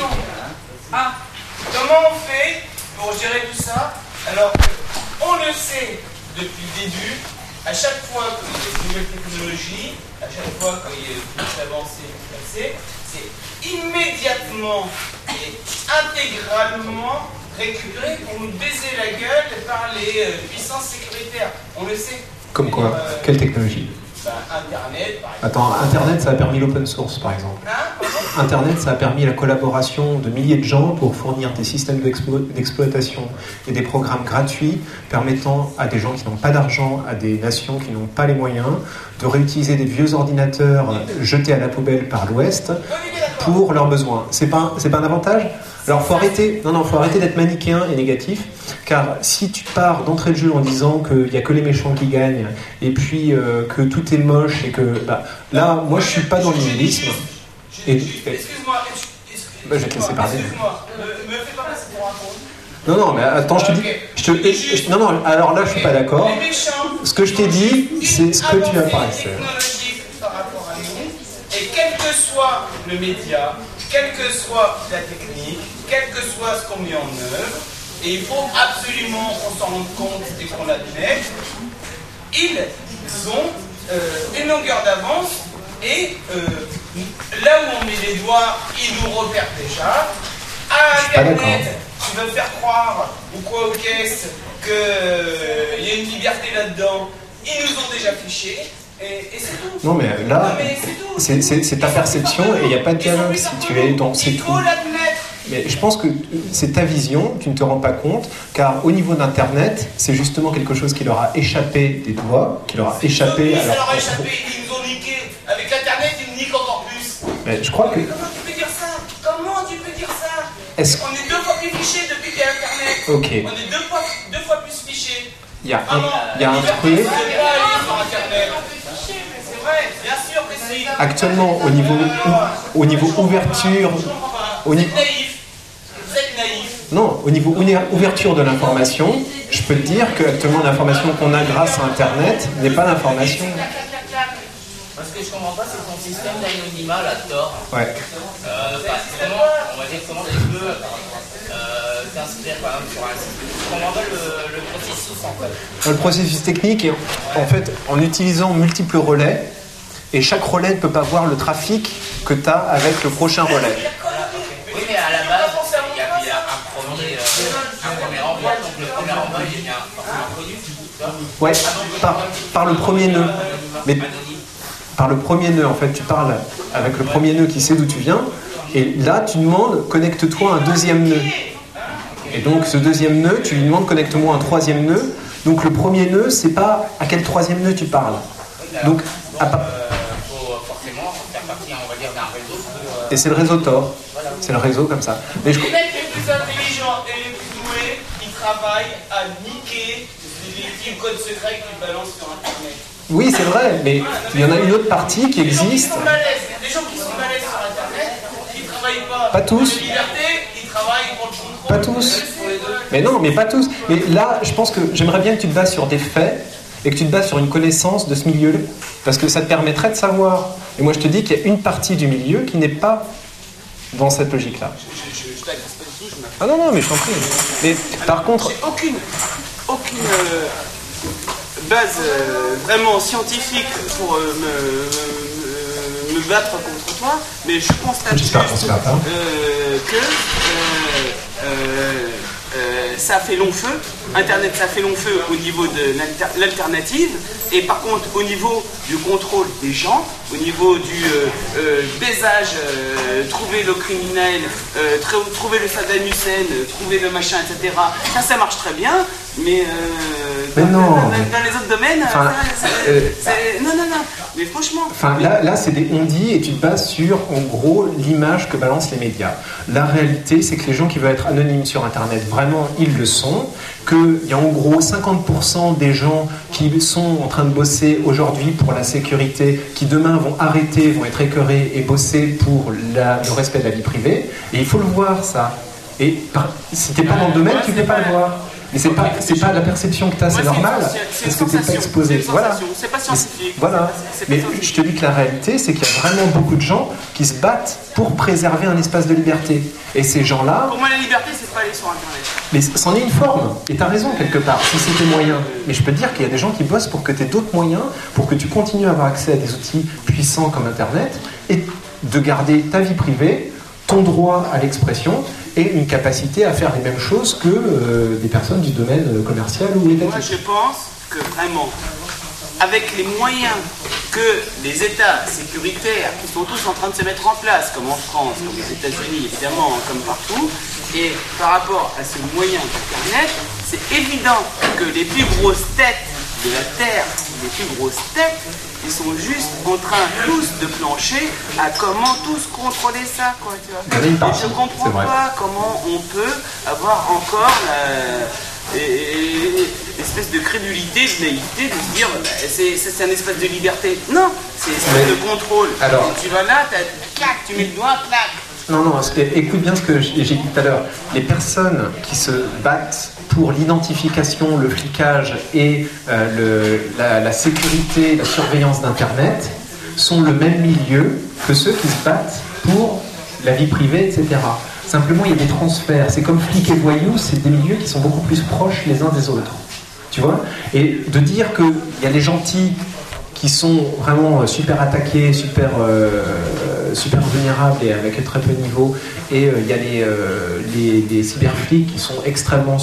Comment on fait pour gérer tout ça? Alors, on le sait depuis le début, à chaque fois qu'il y a des nouvelles technologies, à chaque fois qu'il y a des avancées passées, c'est immédiatement et intégralement récupéré pour nous baiser la gueule par les puissances sécuritaires. On le sait. Comme quoi? Quelle technologie? Internet, par exemple. Attends, Internet, ça a permis l'open source, par exemple. Internet, ça a permis la collaboration de milliers de gens pour fournir des systèmes d'exploitation et des programmes gratuits permettant à des gens qui n'ont pas d'argent, à des nations qui n'ont pas les moyens, de réutiliser des vieux ordinateurs jetés à la poubelle par l'Ouest pour leurs besoins. C'est pas un avantage? Alors, faut arrêter d'être manichéen et négatif, car si tu pars d'entrée de jeu en disant qu'il n'y a que les méchants qui gagnent, et puis que tout est moche, et que... là, moi, je suis pas dans l'immobilisme. Excuse-moi, je vais te laisser parler. Excuse-moi, me fais pas passer pour un con. Non, mais attends, je te dis... Non, alors là, je suis pas d'accord. Ce que je t'ai dit, c'est ce que tu as parlé. Technologique par rapport à nous, et quel que soit le média, quelle que soit la technique, quel que soit ce qu'on met en œuvre, et il faut absolument qu'on s'en rende compte et qu'on l'admette, ils ont une longueur d'avance, et là où on met les doigts, ils nous repèrent déjà. À Internet, tu veux faire croire ou quoi aux caisses qu'il y a une liberté là-dedans, ils nous ont déjà fichés. Et c'est tout. Non, mais là, c'est ta perception et il n'y a pas de dialogue si tu es dans c'est tout. Mais je pense que c'est ta vision, tu ne te rends pas compte, car au niveau d'Internet, c'est justement quelque chose qui leur a échappé des doigts, qui leur a échappé à leur... Ça leur a échappé, ils nous ont niqué. Avec Internet, ils nous niquent encore plus. Mais je crois que... Comment tu peux dire ça? Comment tu peux dire ça? On est 2 fois plus fichés depuis qu'il y a Internet. Ok. On est deux fois plus fichés. Il y a un truc... Actuellement, au niveau ouverture... Vous êtes naïf. Vous êtes naïf. Non, au niveau ouverture de l'information, je peux te dire qu'actuellement l'information qu'on a grâce à Internet n'est pas l'information. Parce que je comprends pas, c'est ton système d'anonymat là, tort. Ouais. On va dire comment tu peux t'inscrire par exemple sur un site. Je comprends pas le processus en fait. Le processus technique est en fait en utilisant multiples relais, et chaque relais ne peut pas voir le trafic que tu as avec le prochain relais. Oui, mais à la base, il y a un premier envoi, donc le premier envoi il est bien forcément connu. Ouais, par le premier nœud. Mais par le premier nœud, en fait, tu parles avec le premier nœud qui sait d'où tu viens, et là, tu demandes, connecte-toi à un deuxième nœud. Et donc, ce deuxième nœud, tu lui demandes, connecte-moi à un troisième nœud. Donc, le premier nœud, c'est pas à quel troisième nœud tu parles. Donc, faut forcément faire partie, on va dire, d'un réseau. Et c'est le réseau Tor. C'est le réseau comme ça. Mais Les mecs les plus intelligents et les plus doués, ils travaillent à niquer les codes secrets qu'ils balancent sur Internet. oui, c'est vrai, mais il y en a une autre partie qui existe. Les gens qui sont balèzes sur Internet, ils ne travaillent pas. Pas tous. Pour la liberté, ils travaillent pour le contrôle. Pas tous. Mais non, mais pas tous. Mais là, je pense que j'aimerais bien que tu te bases sur des faits et que tu te bases sur une connaissance de ce milieu-là, parce que ça te permettrait de savoir. Et moi je te dis qu'il y a une partie du milieu qui n'est pas dans cette logique-là. Je t'agresse pas du tout, Ah non, mais je t'en prie. Mais par contre... j'ai aucune base vraiment scientifique pour me battre contre toi, mais je constate juste que ça fait long feu. Internet, ça fait long feu au niveau de l'alternative, et par contre, au niveau du contrôle des gens, au niveau du baisage, trouver le criminel, trouver le Saddam Hussein, trouver le machin, etc. Ça marche très bien, mais non. Dans les autres domaines, non. Mais franchement. Enfin, là c'est des on-dit et tu te bases sur, en gros, l'image que balancent les médias. La réalité, c'est que les gens qui veulent être anonymes sur Internet, vraiment, ils le sont. Qu'il y a en gros 50% des gens qui sont en train de bosser aujourd'hui pour la sécurité, qui demain vont arrêter, vont être écœurés et bosser pour le respect de la vie privée. Et il faut le voir, ça. Et si t'es pas dans le domaine, tu ne peux pas le voir. Mais c'est pas la perception que tu as, c'est normal, parce que tu n'es pas exposé. Voilà. C'est pas scientifique. Voilà. Mais je te dis que la réalité, c'est qu'il y a vraiment beaucoup de gens qui se battent pour préserver un espace de liberté. Et ces gens-là... Pour moi, la liberté, c'est pas aller sur Internet. Mais c'en est une forme. Et tu as raison, quelque part, si c'était moyen. Mais je peux te dire qu'il y a des gens qui bossent pour que tu aies d'autres moyens, pour que tu continues à avoir accès à des outils puissants comme Internet, et de garder ta vie privée, ton droit à l'expression, et une capacité à faire les mêmes choses que des personnes du domaine commercial ou étatique. Moi, je pense que vraiment, avec les moyens que les États sécuritaires, qui sont tous en train de se mettre en place, comme en France, comme aux États-Unis, évidemment, comme partout, et par rapport à ce moyen d'Internet, c'est évident que les plus grosses têtes de la Terre, les plus grosses têtes, ils sont juste en train tous de plancher à comment tous contrôler ça, quoi, tu vois. Et je comprends pas comment on peut avoir encore l'espèce de crédulité, de naïveté, de se dire c'est un espace de liberté. Non, c'est un espace de contrôle. Alors, tu vas là, tu mets le doigt, clac. Non, écoute bien ce que j'ai dit tout à l'heure. Les personnes qui se battent pour l'identification, le flicage et la sécurité, la surveillance d'Internet sont le même milieu que ceux qui se battent pour la vie privée, etc. Simplement, il y a des transferts. C'est comme flics et voyous, c'est des milieux qui sont beaucoup plus proches les uns des autres. Tu vois ? Et de dire qu'il y a les gentils qui sont vraiment super attaqués, super vulnérables et avec très peu de niveau, et il y a les cyberflics qui sont extrêmement en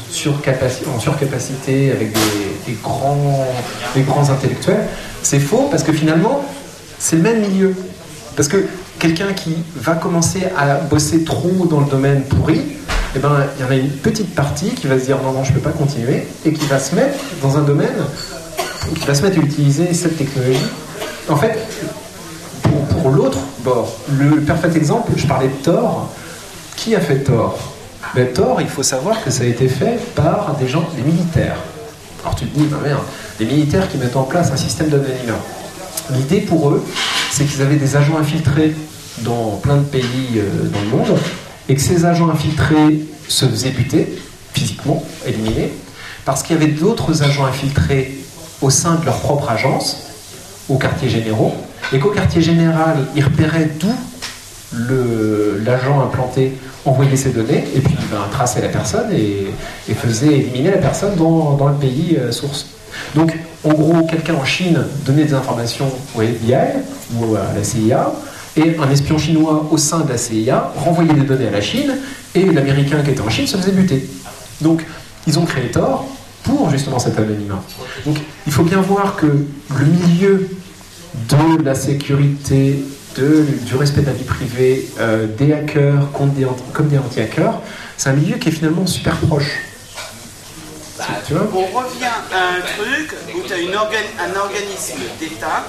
surcapacité avec des grands intellectuels. C'est faux parce que finalement, c'est le même milieu. Parce que quelqu'un qui va commencer à bosser trop dans le domaine pourri, eh ben, il y en a une petite partie qui va se dire non, je ne peux pas continuer, et qui va se mettre dans un domaine, qui va se mettre à utiliser cette technologie. En fait, pour l'autre bord, le parfait exemple, je parlais de Tor. Qui a fait Tor ? Ben, Tor, il faut savoir que ça a été fait par des militaires. Alors tu te dis, merde, des militaires qui mettent en place un système d'anonymat. L'idée pour eux, c'est qu'ils avaient des agents infiltrés dans plein de pays dans le monde, et que ces agents infiltrés se faisaient buter, physiquement, éliminés, parce qu'il y avait d'autres agents infiltrés au sein de leur propre agence, aux quartiers généraux, et qu'au quartier général, ils repéraient d'où l'agent implanté envoyait ses données, et puis traçait la personne et faisait éliminer la personne dans le pays source. Donc, en gros, quelqu'un en Chine donnait des informations au FBI ou à la CIA, et un espion chinois au sein de la CIA renvoyait des données à la Chine, et l'Américain qui était en Chine se faisait buter. Donc, ils ont créé Tor pour justement cet anonymat. Donc, il faut bien voir que le milieu de la sécurité, du respect de la vie privée, des hackers comme des anti-hackers, c'est un milieu qui est finalement super proche. Tu vois, on revient à un truc où tu as un organisme d'État,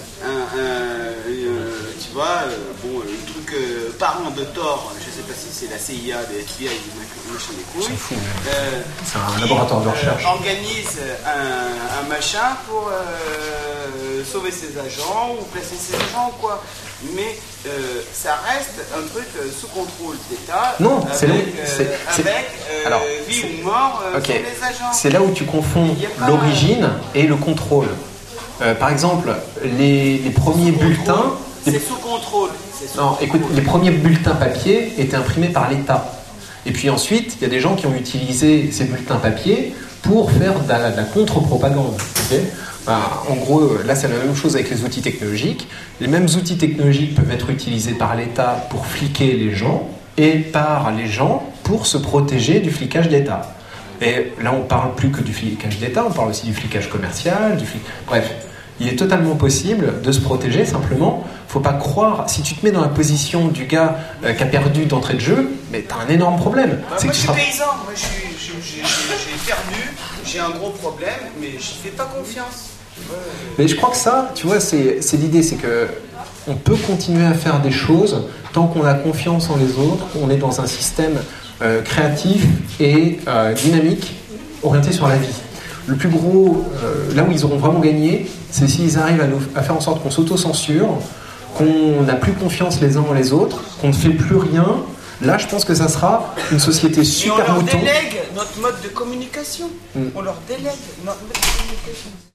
tu vois, le truc parent de Tor, je sais pas si c'est la CIA, des FBI, du machin des couilles. C'est un laboratoire de recherche. Organise un machin pour sauver ses agents ou placer ses agents ou quoi. Mais ça reste un truc sous contrôle d'État. Non, avec Alors, vie ou mort ok. sont les agents. C'est là où tu confonds Il y a pas- l'origine et le contrôle. Par exemple, les premiers bulletins... C'est sous contrôle. C'est sous Non, contrôle. écoute, les premiers bulletins papier étaient imprimés par l'État. Et puis ensuite, il y a des gens qui ont utilisé ces bulletins papier pour faire de la contre-propagande. Ok. En gros, là, c'est la même chose avec les outils technologiques. Les mêmes outils technologiques peuvent être utilisés par l'État pour fliquer les gens et par les gens pour se protéger du flicage d'État. Et là, on parle plus que du flicage d'État, on parle aussi du flicage commercial, bref. Il est totalement possible de se protéger, simplement, faut pas croire, si tu te mets dans la position du gars qui a perdu d'entrée de jeu, mais t'as un énorme problème. Bah, moi, je suis paysan, moi, j'ai perdu, j'ai un gros problème, mais je fais pas confiance. Mais je crois que ça, tu vois, c'est l'idée, c'est que on peut continuer à faire des choses tant qu'on a confiance en les autres, on est dans un système créatif et dynamique, orienté sur la vie. Le plus gros, là où ils auront vraiment gagné, c'est s'ils arrivent à faire en sorte qu'on s'auto-censure, qu'on n'a plus confiance les uns en les autres, qu'on ne fait plus rien. Là, je pense que ça sera une société Et on super leur mouton. délègue notre mode de communication. On leur délègue notre mode de communication.